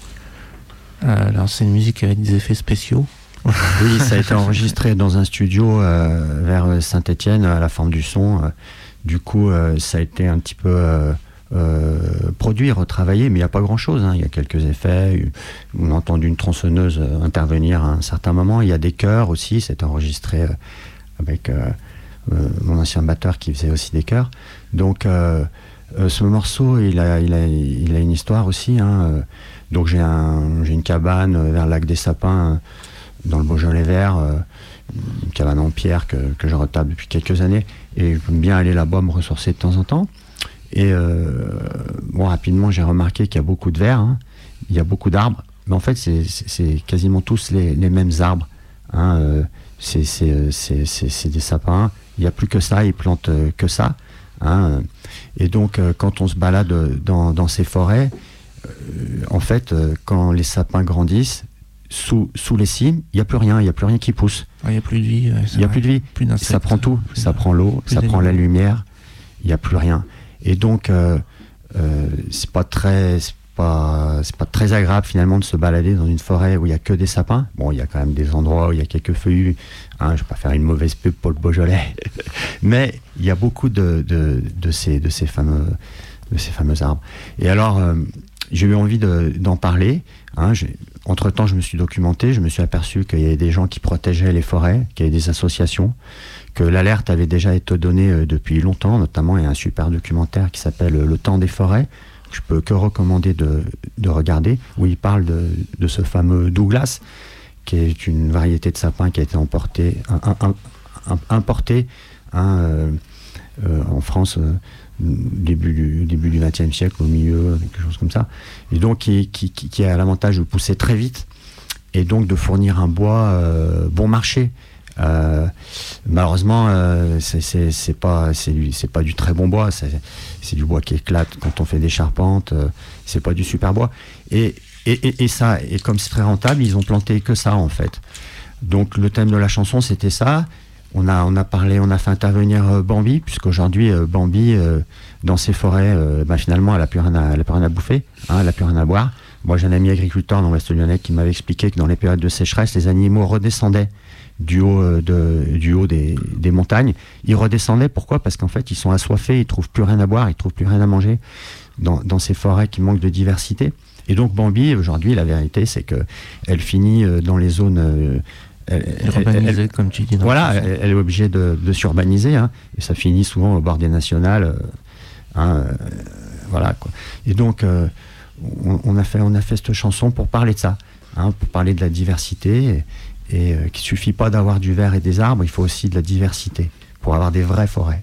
Alors c'est une musique avec des effets spéciaux. Oui, ça a été enregistré dans un studio euh, vers Saint-Étienne, à la Forme du Son. Euh, du coup, euh, ça a été un petit peu euh, euh, produit, retravaillé, mais il n'y a pas grand-chose. Hein. Il y a quelques effets. On a entendu une tronçonneuse euh, intervenir à un certain moment. Il y a des chœurs aussi. C'est enregistré euh, avec euh, euh, mon ancien batteur qui faisait aussi des chœurs. Donc, euh, euh, ce morceau, il a, il a, il a une histoire aussi. Hein. Donc, j'ai, un, j'ai une cabane vers le lac des Sapins, dans le Beaujolais vert, euh, une cabane en pierre que, que je retape depuis quelques années, et j'aime bien aller là-bas me ressourcer de temps en temps. Et euh, bon, rapidement, j'ai remarqué qu'il y a beaucoup de verre, hein, il y a beaucoup d'arbres, mais en fait, c'est, c'est, c'est quasiment tous les, les mêmes arbres. Hein, euh, c'est, c'est, c'est, c'est, c'est des sapins, il n'y a plus que ça, ils plantent euh, que ça. Hein, et donc, euh, quand on se balade dans, dans ces forêts, euh, en fait, euh, quand les sapins grandissent, Sous, sous les cimes, il n'y a plus rien, il n'y a plus rien qui pousse. Il n'y a plus de vie. Il n'y a plus de vie. Plus ça prend tout. Ça prend l'eau, ça prend la lumière. Il n'y a plus rien. Et donc, euh, euh, c'est pas très, c'est pas, c'est pas très agréable finalement de se balader dans une forêt où il n'y a que des sapins. Bon, il y a quand même des endroits où il y a quelques feuillus. Hein, je ne vais pas faire une mauvaise pub pour le Beaujolais, mais il y a beaucoup de, de, de ces, de ces fameux, de ces fameux arbres. Et alors, euh, j'ai eu envie de, d'en parler. Hein, j'ai, Entre-temps, je me suis documenté, je me suis aperçu qu'il y avait des gens qui protégeaient les forêts, qu'il y avait des associations, que l'alerte avait déjà été donnée euh, depuis longtemps, notamment il y a un super documentaire qui s'appelle Le temps des forêts, que je peux que recommander de, de regarder, où il parle de, de ce fameux Douglas, qui est une variété de sapin qui a été emporté, un, un, un, importé hein, euh, euh, en France euh, début du début du vingtième siècle, au milieu, quelque chose comme ça, et donc qui, qui, qui a l'avantage de pousser très vite et donc de fournir un bois euh, bon marché. Euh, malheureusement, euh, c'est, c'est, c'est pas c'est du, c'est pas du très bon bois, c'est, c'est du bois qui éclate quand on fait des charpentes, euh, c'est pas du super bois. Et, et, et, et ça, et comme c'est très rentable, ils ont planté que ça en fait. Donc le thème de la chanson c'était ça. On a, on a parlé, on a fait intervenir euh, Bambi, puisqu'aujourd'hui, euh, Bambi, euh, dans ses forêts, euh, bah, finalement, elle n'a plus, plus rien à bouffer, hein, elle n'a plus rien à boire. Moi, j'ai un ami agriculteur dans l'Ouest lyonnais qui m'avait expliqué que dans les périodes de sécheresse, les animaux redescendaient du haut, euh, de, du haut des, des montagnes. Ils redescendaient, pourquoi ? Parce qu'en fait, ils sont assoiffés, ils ne trouvent plus rien à boire, ils ne trouvent plus rien à manger dans, dans ces forêts qui manquent de diversité. Et donc, Bambi, aujourd'hui, la vérité, c'est qu'elle finit euh, dans les zones... Euh, Elle, elle, elle, comme tu dis. Voilà, elle, elle est obligée de, de s'urbaniser, hein, et ça finit souvent au bord des nationales. Euh, hein, euh, voilà, quoi. Et donc, euh, on, on, a fait, on a fait cette chanson pour parler de ça, hein, pour parler de la diversité, et, et euh, qu'il ne suffit pas d'avoir du verre et des arbres, il faut aussi de la diversité, pour avoir des vraies forêts.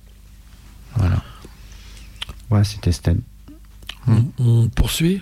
Voilà. Ouais, c'était Sten. On, on poursuit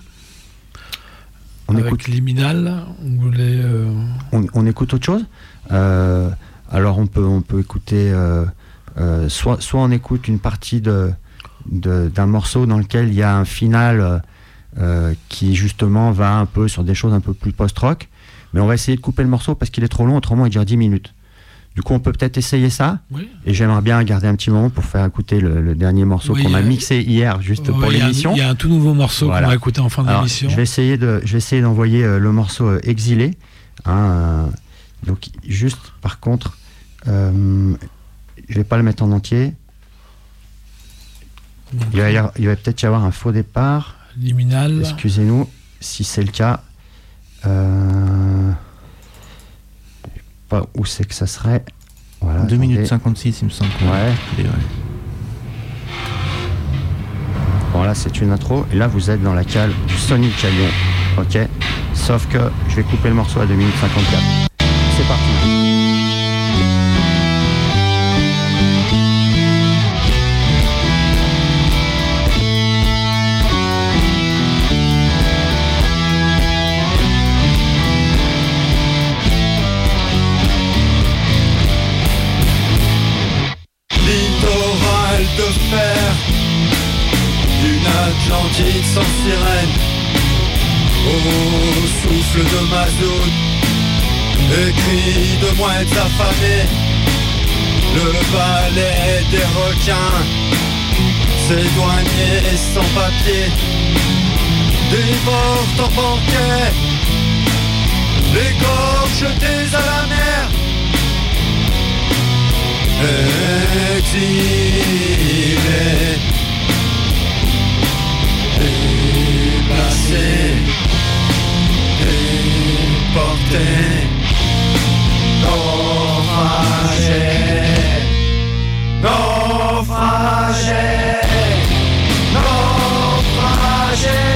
On avec écoute Liminal, vous voulez euh... on, on écoute autre chose. Euh, alors on peut on peut écouter euh, euh, soit soit on écoute une partie de, de d'un morceau dans lequel il y a un final euh, qui justement va un peu sur des choses un peu plus post-rock, mais on va essayer de couper le morceau parce qu'il est trop long, autrement il dure dix minutes. Du coup, on peut peut-être essayer ça. Oui. Et j'aimerais bien garder un petit moment pour faire écouter le, le dernier morceau oui, qu'on a, a mixé hier, juste oui, pour l'émission. Il y a un tout nouveau morceau voilà. qu'on va écouter en fin Alors, d'émission. Je vais essayer de, je vais essayer d'envoyer euh, le morceau euh, Exilé. Hein, euh, donc, juste, par contre, euh, je vais pas le mettre en entier. Okay. Il va, y avoir, il va peut-être y avoir un faux départ. Liminal. Excusez-nous, si c'est le cas. Euh... Où c'est que ça serait voilà, deux minutes cinquante-six, il me semble. Ouais. Et ouais. Bon, là, c'est une intro. Et là, vous êtes dans la cale du Sonic à Lyon. Ok. Sauf que je vais couper le morceau à deux minutes cinquante-quatre. C'est parti. De fer, une Atlantide sans sirène, au souffle de mazout, et cris de mouettes affamées, le balai des requins, ces douaniers sans papier, dévorent en banquet les corps jetés à la mer. Exilés, déplacés, déportés, naufragés, naufragés, naufragés.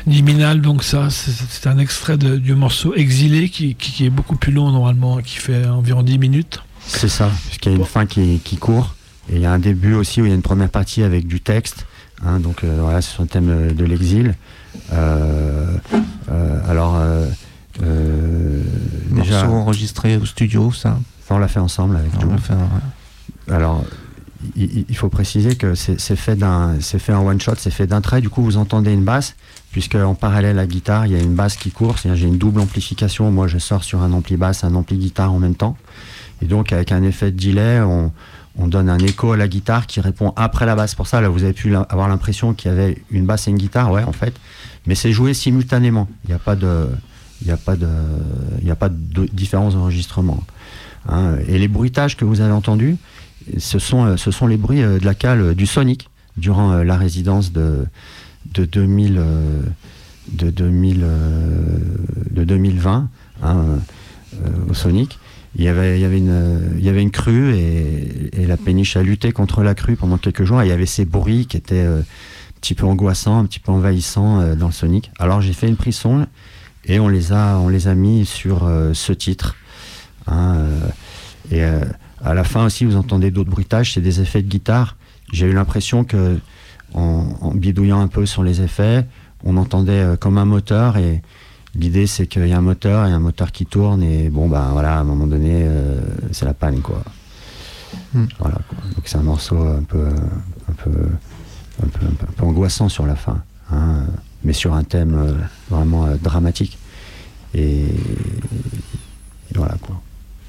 Liminal, donc ça, c'est, c'est un extrait de, du morceau Exilé qui, qui, qui est beaucoup plus long normalement, qui fait environ dix minutes. C'est ça, puisqu'il y a une fin qui, qui court, et il y a un début aussi où il y a une première partie avec du texte, hein, donc euh, voilà, c'est sur le thème de l'exil. Euh, euh, alors, euh, euh, déjà... Morceau enregistré au studio, ça. On l'a fait ensemble avec Joe. Ouais. Alors, il, il faut préciser que c'est, c'est, fait d'un, c'est fait en one shot, c'est fait d'un trait. Du coup, vous entendez une basse, puisque en parallèle à la guitare, il y a une basse qui court. C'est-à-dire, j'ai une double amplification. Moi, je sors sur un ampli basse, un ampli guitare en même temps. Et donc, avec un effet de delay, on, on donne un écho à la guitare qui répond après la basse. Pour ça, là, vous avez pu avoir l'impression qu'il y avait une basse et une guitare, ouais, en fait. Mais c'est joué simultanément. Il n'y a pas de, il n'y a pas de, il n'y a pas de différence d'enregistrement. Hein, et les bruitages que vous avez entendus, ce sont, ce sont les bruits de la cale du Sonic durant la résidence de, de, deux mille, de, deux mille, de deux mille vingt, hein, euh, au Sonic. Il y avait, il y avait, une, il y avait une crue et, et la péniche a lutté contre la crue pendant quelques jours. Et il y avait ces bruits qui étaient euh, un petit peu angoissants, un petit peu envahissants euh, dans le Sonic. Alors j'ai fait une prise son et on les a, on les a mis sur euh, ce titre. Hein, euh, et euh, à la fin aussi vous entendez d'autres bruitages, c'est des effets de guitare. J'ai eu l'impression que en, en bidouillant un peu sur les effets, on entendait euh, comme un moteur, et l'idée c'est qu'il y a un moteur et un moteur qui tourne, et bon bah voilà, à un moment donné euh, c'est la panne quoi. Mm. Voilà quoi. Donc c'est un morceau un peu un peu un peu, un peu, un peu angoissant sur la fin, hein, mais sur un thème euh, vraiment euh, dramatique, et, et voilà quoi.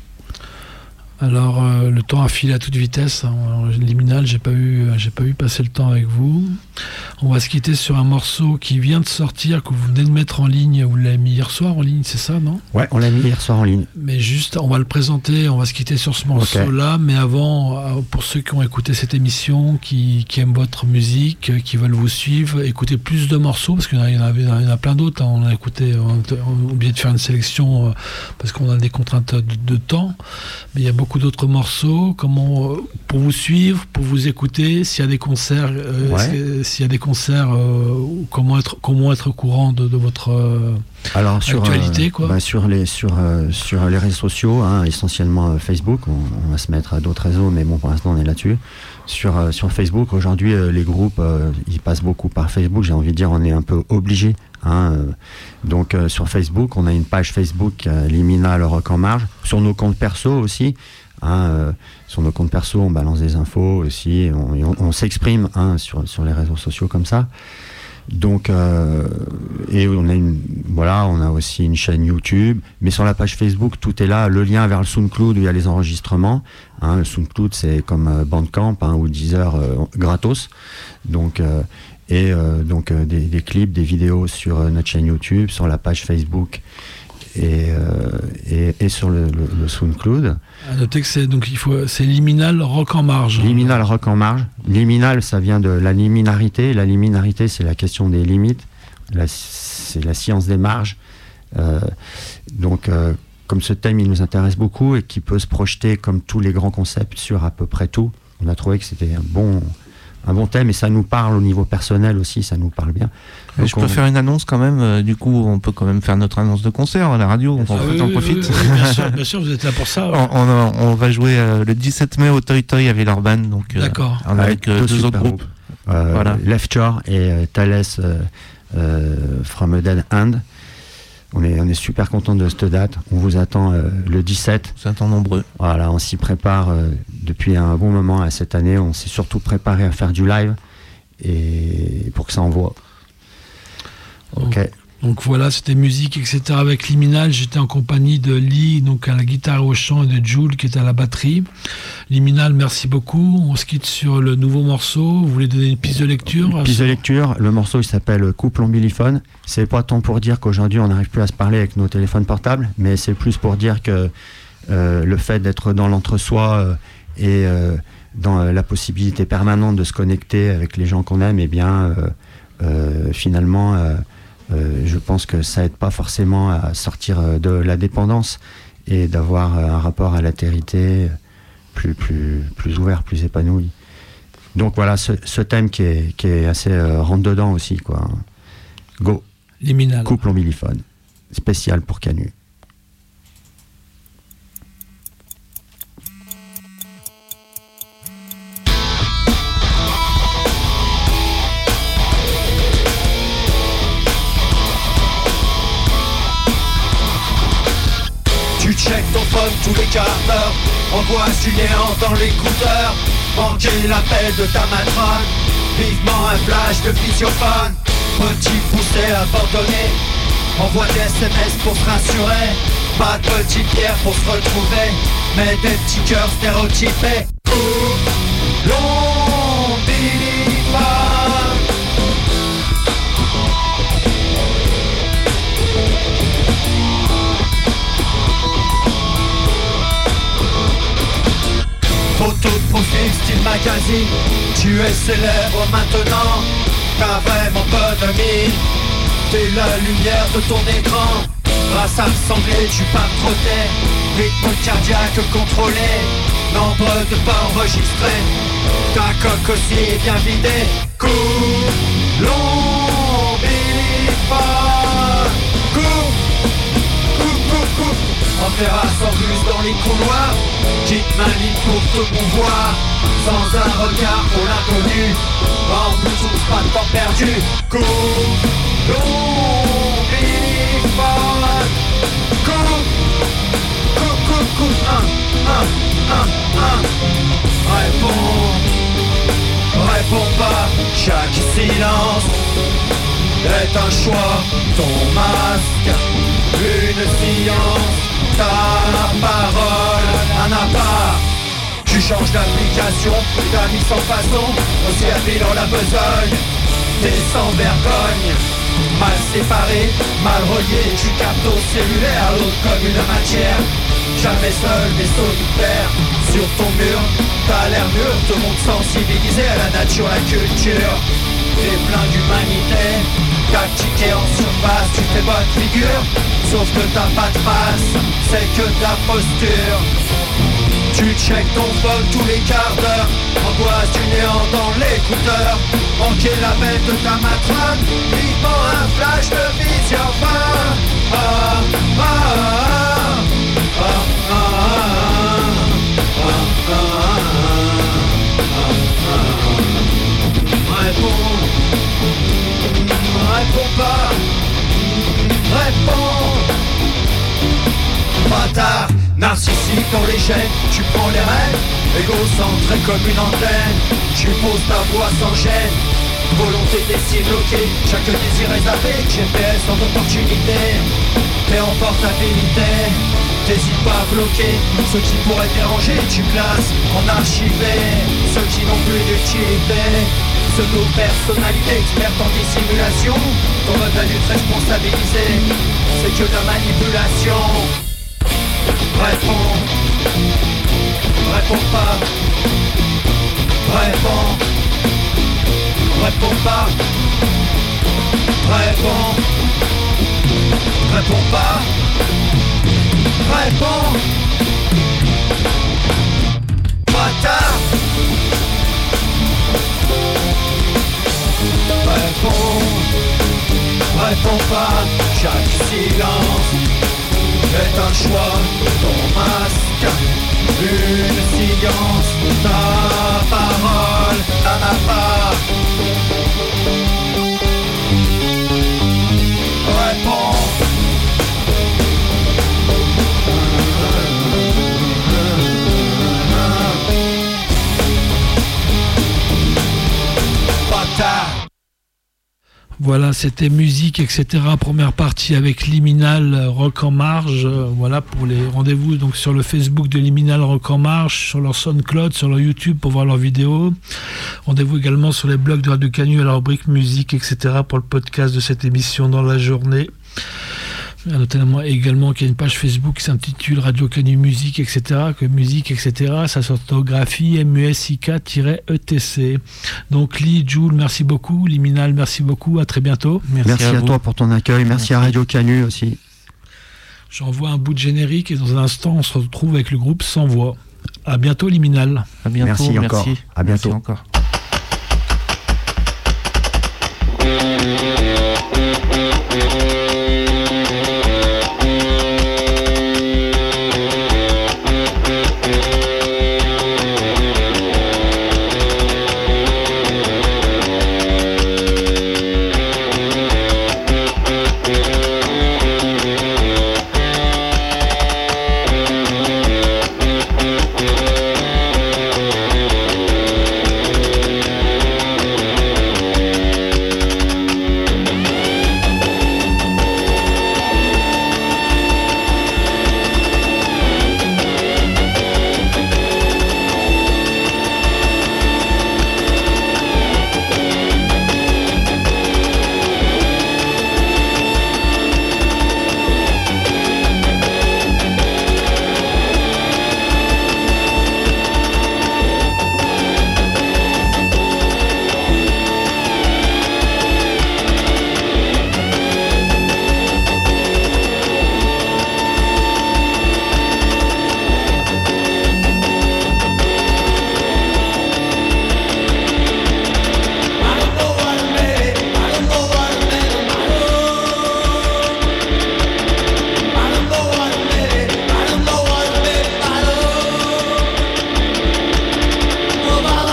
Alors euh, le temps a filé à toute vitesse. En Liminal, j'ai pas eu, j'ai pas eu passer le temps avec vous. On va se quitter sur un morceau qui vient de sortir, que vous venez de mettre en ligne. Vous l'avez mis hier soir en ligne, c'est ça, non ? Ouais, on l'a mis hier soir en ligne. Mais juste, on va le présenter. On va se quitter sur ce morceau-là. Okay. Mais avant, pour ceux qui ont écouté cette émission, qui, qui aiment votre musique, qui veulent vous suivre, écoutez plus de morceaux, parce qu'il y en a, il y en a, il y en a plein d'autres. On a écouté, on a oublié de faire une sélection parce qu'on a des contraintes de, de temps. Mais il y a beaucoup beaucoup d'autres morceaux. Comment, pour vous suivre, pour vous écouter, s'il y a des concerts, euh, ouais. s'il y a des concerts, euh, comment être, comment être au courant de, de votre euh, Alors, sur, actualité, quoi. Euh, bah, sur les sur euh, sur les réseaux sociaux, hein, essentiellement euh, Facebook. On, on va se mettre à d'autres réseaux, mais bon, pour l'instant, on est là-dessus. Sur euh, sur Facebook, aujourd'hui, euh, les groupes, euh, ils passent beaucoup par Facebook. J'ai envie de dire, on est un peu obligé. Hein, euh, donc euh, sur Facebook, on a une page Facebook euh, Liminal Rock en Marge. Sur nos comptes perso aussi. Hein, euh, sur nos comptes perso, on balance des infos aussi, on, on, on s'exprime hein, sur, sur les réseaux sociaux comme ça. Donc, euh, et on a une, voilà, on a aussi une chaîne YouTube, mais sur la page Facebook, tout est là. Le lien vers le SoundCloud où il y a les enregistrements. Hein, le SoundCloud, c'est comme euh, Bandcamp hein, ou Deezer euh, gratos. Donc, euh, et euh, donc euh, des, des clips, des vidéos sur euh, notre chaîne YouTube, sur la page Facebook. Et, euh, et, et sur le, le, le SoundCloud. À noter que c'est, donc il faut, c'est Liminal Rock en Marge. Liminal Rock en Marge. Liminal, ça vient de la liminarité. La liminarité, c'est la question des limites. La, c'est la science des marges. Euh, donc, euh, comme ce thème, il nous intéresse beaucoup et qui peut se projeter, comme tous les grands concepts, sur à peu près tout, on a trouvé que c'était un bon... un bon thème, et ça nous parle au niveau personnel aussi, ça nous parle bien. Donc je peux on... faire une annonce quand même, euh, du coup on peut quand même faire notre annonce de concert à la radio, on, ah, oui, en oui, profite. Oui, oui, bien, sûr, bien sûr, vous êtes là pour ça. Ouais. on, on, on va jouer euh, le dix-sept mai au Toy Toy à Villeurbanne, donc euh, d'accord. On avec euh, deux autres groupes. Euh, voilà. Left Shore et euh, Thales euh, euh, From a Dead Hand. On est, on est super content de cette date. On vous attend euh, le dix-sept. On s'attend nombreux. Voilà, on s'y prépare euh, depuis un bon moment à cette année. On s'est surtout préparé à faire du live et pour que ça envoie. Donc, ok. Donc voilà, c'était musique, et cetera. Avec Liminal, j'étais en compagnie de Lee, donc à la guitare et au chant, et de Jules qui est à la batterie. Liminal, merci beaucoup. On se quitte sur le nouveau morceau. Vous voulez donner une piste de lecture? Une piste de lecture. Le morceau, il s'appelle Couple ombiliphone. C'est pas tant pour dire qu'aujourd'hui on n'arrive plus à se parler avec nos téléphones portables, mais c'est plus pour dire que euh, le fait d'être dans l'entre-soi euh, et euh, dans euh, la possibilité permanente de se connecter avec les gens qu'on aime, eh bien, euh, euh, finalement, euh, euh, je pense que ça aide pas forcément à sortir de la dépendance et d'avoir un rapport à l'altérité plus, plus, plus ouvert, plus épanoui. Donc voilà, ce, ce thème qui est, qui est assez euh, rentre-dedans aussi, quoi. Go. Liminal. Couple ombiliphone, spécial pour Canu. Tu check ton phone tous les quarts d'heure, angoisse du néant dans l'écouteur, manquer l'appel de ta matrone, vivement un flash de visiophone, petit poussé abandonné, envoie des S M S pour se rassurer, pas de petites pierres pour se retrouver, mais des petits cœurs stéréotypés. L'ombiliphone. Photo de profil style magazine, tu es célèbre maintenant, t'as vraiment pas d'amis, t'es la lumière de ton écran, grâce à sanglé tu pas trotté, rythme cardiaque contrôlé, nombre de pas enregistrés, ta coque aussi est bien vidée, coupe l'ombiliphone, coupe, coupe, coupe, coupe. On verra sans bus dans les couloirs, quitte ma ligne pour te mouvoir, sans un regard pour l'inconnu, en Bluetooth pas de temps perdu, coupe l'ombiliphone, coupe, coupe, coupe, coupe, un, un, un, un, réponds, réponds pas, chaque silence est un choix, ton masque, une science. Ta parole, un appart. Tu changes d'application, t'as mis sans façon, aussi habile dans la besogne. T'es sans vergogne, mal séparé, mal relié. Tu captes au cellulaire, l'autre comme une matière. Jamais seul mais solitaire, sur ton mur, t'as l'air mûr. Te monde sensibilisé à la nature, la culture. T'es plein d'humanité, tactiqué en surface, tu fais bonne figure. Sauf que t'as pas de face, c'est que de la posture. Tu check ton phone tous les quarts d'heure, angoisse du néant dans l'écouteur, manquer l'appel de ta matrone, vivement un flash de visiophone. Ah, ah, ah, ah, ah, ah, ah, ah. Réponds, réponds pas, réponds. Bâtard, narcissique dans les gènes, tu prends les rênes, égocentré comme une antenne, tu poses ta voix sans gêne, volonté destinée bloquée, chaque désir est zappé, G P S en opportunité, t'es en portabilité, t'hésites pas à bloquer, ceux qui pourraient déranger, tu classes en archivé, ceux qui n'ont plus d'utilité, pseudo-personnalité experte en dissimulation, ton mode adulte responsabilisé, c'est que de la manipulation. Réponds, réponds pas, réponds, réponds pas, réponds, réponds pas, réponds, bâtard, réponds, réponds pas, chaque silence est un choix, ton masque, une science, ta parole, t'en as pas. Réponds. Bâtard. Voilà, c'était musique, et cetera. Première partie avec Liminal Rock en Marge. Euh, voilà pour les rendez-vous donc sur le Facebook de Liminal Rock en Marge, sur leur SoundCloud, sur leur YouTube pour voir leurs vidéos. Rendez-vous également sur les blogs de Radio Canu à la rubrique musique, et cetera pour le podcast de cette émission dans la journée. Notamment également qu'il y a une page Facebook qui s'intitule Radio Canu Musique, et cetera. Que musique, et cetera. Ça s'orthographie M U S I K E T C. Donc Lee, Jules, merci beaucoup. Liminal, merci beaucoup. À très bientôt. Merci, merci à, à toi pour ton accueil. Merci, merci à Radio Canu aussi. J'envoie un bout de générique et dans un instant on se retrouve avec le groupe Sans Voix. À bientôt Liminal. À bientôt. Merci, merci. Encore. À bientôt. Merci encore.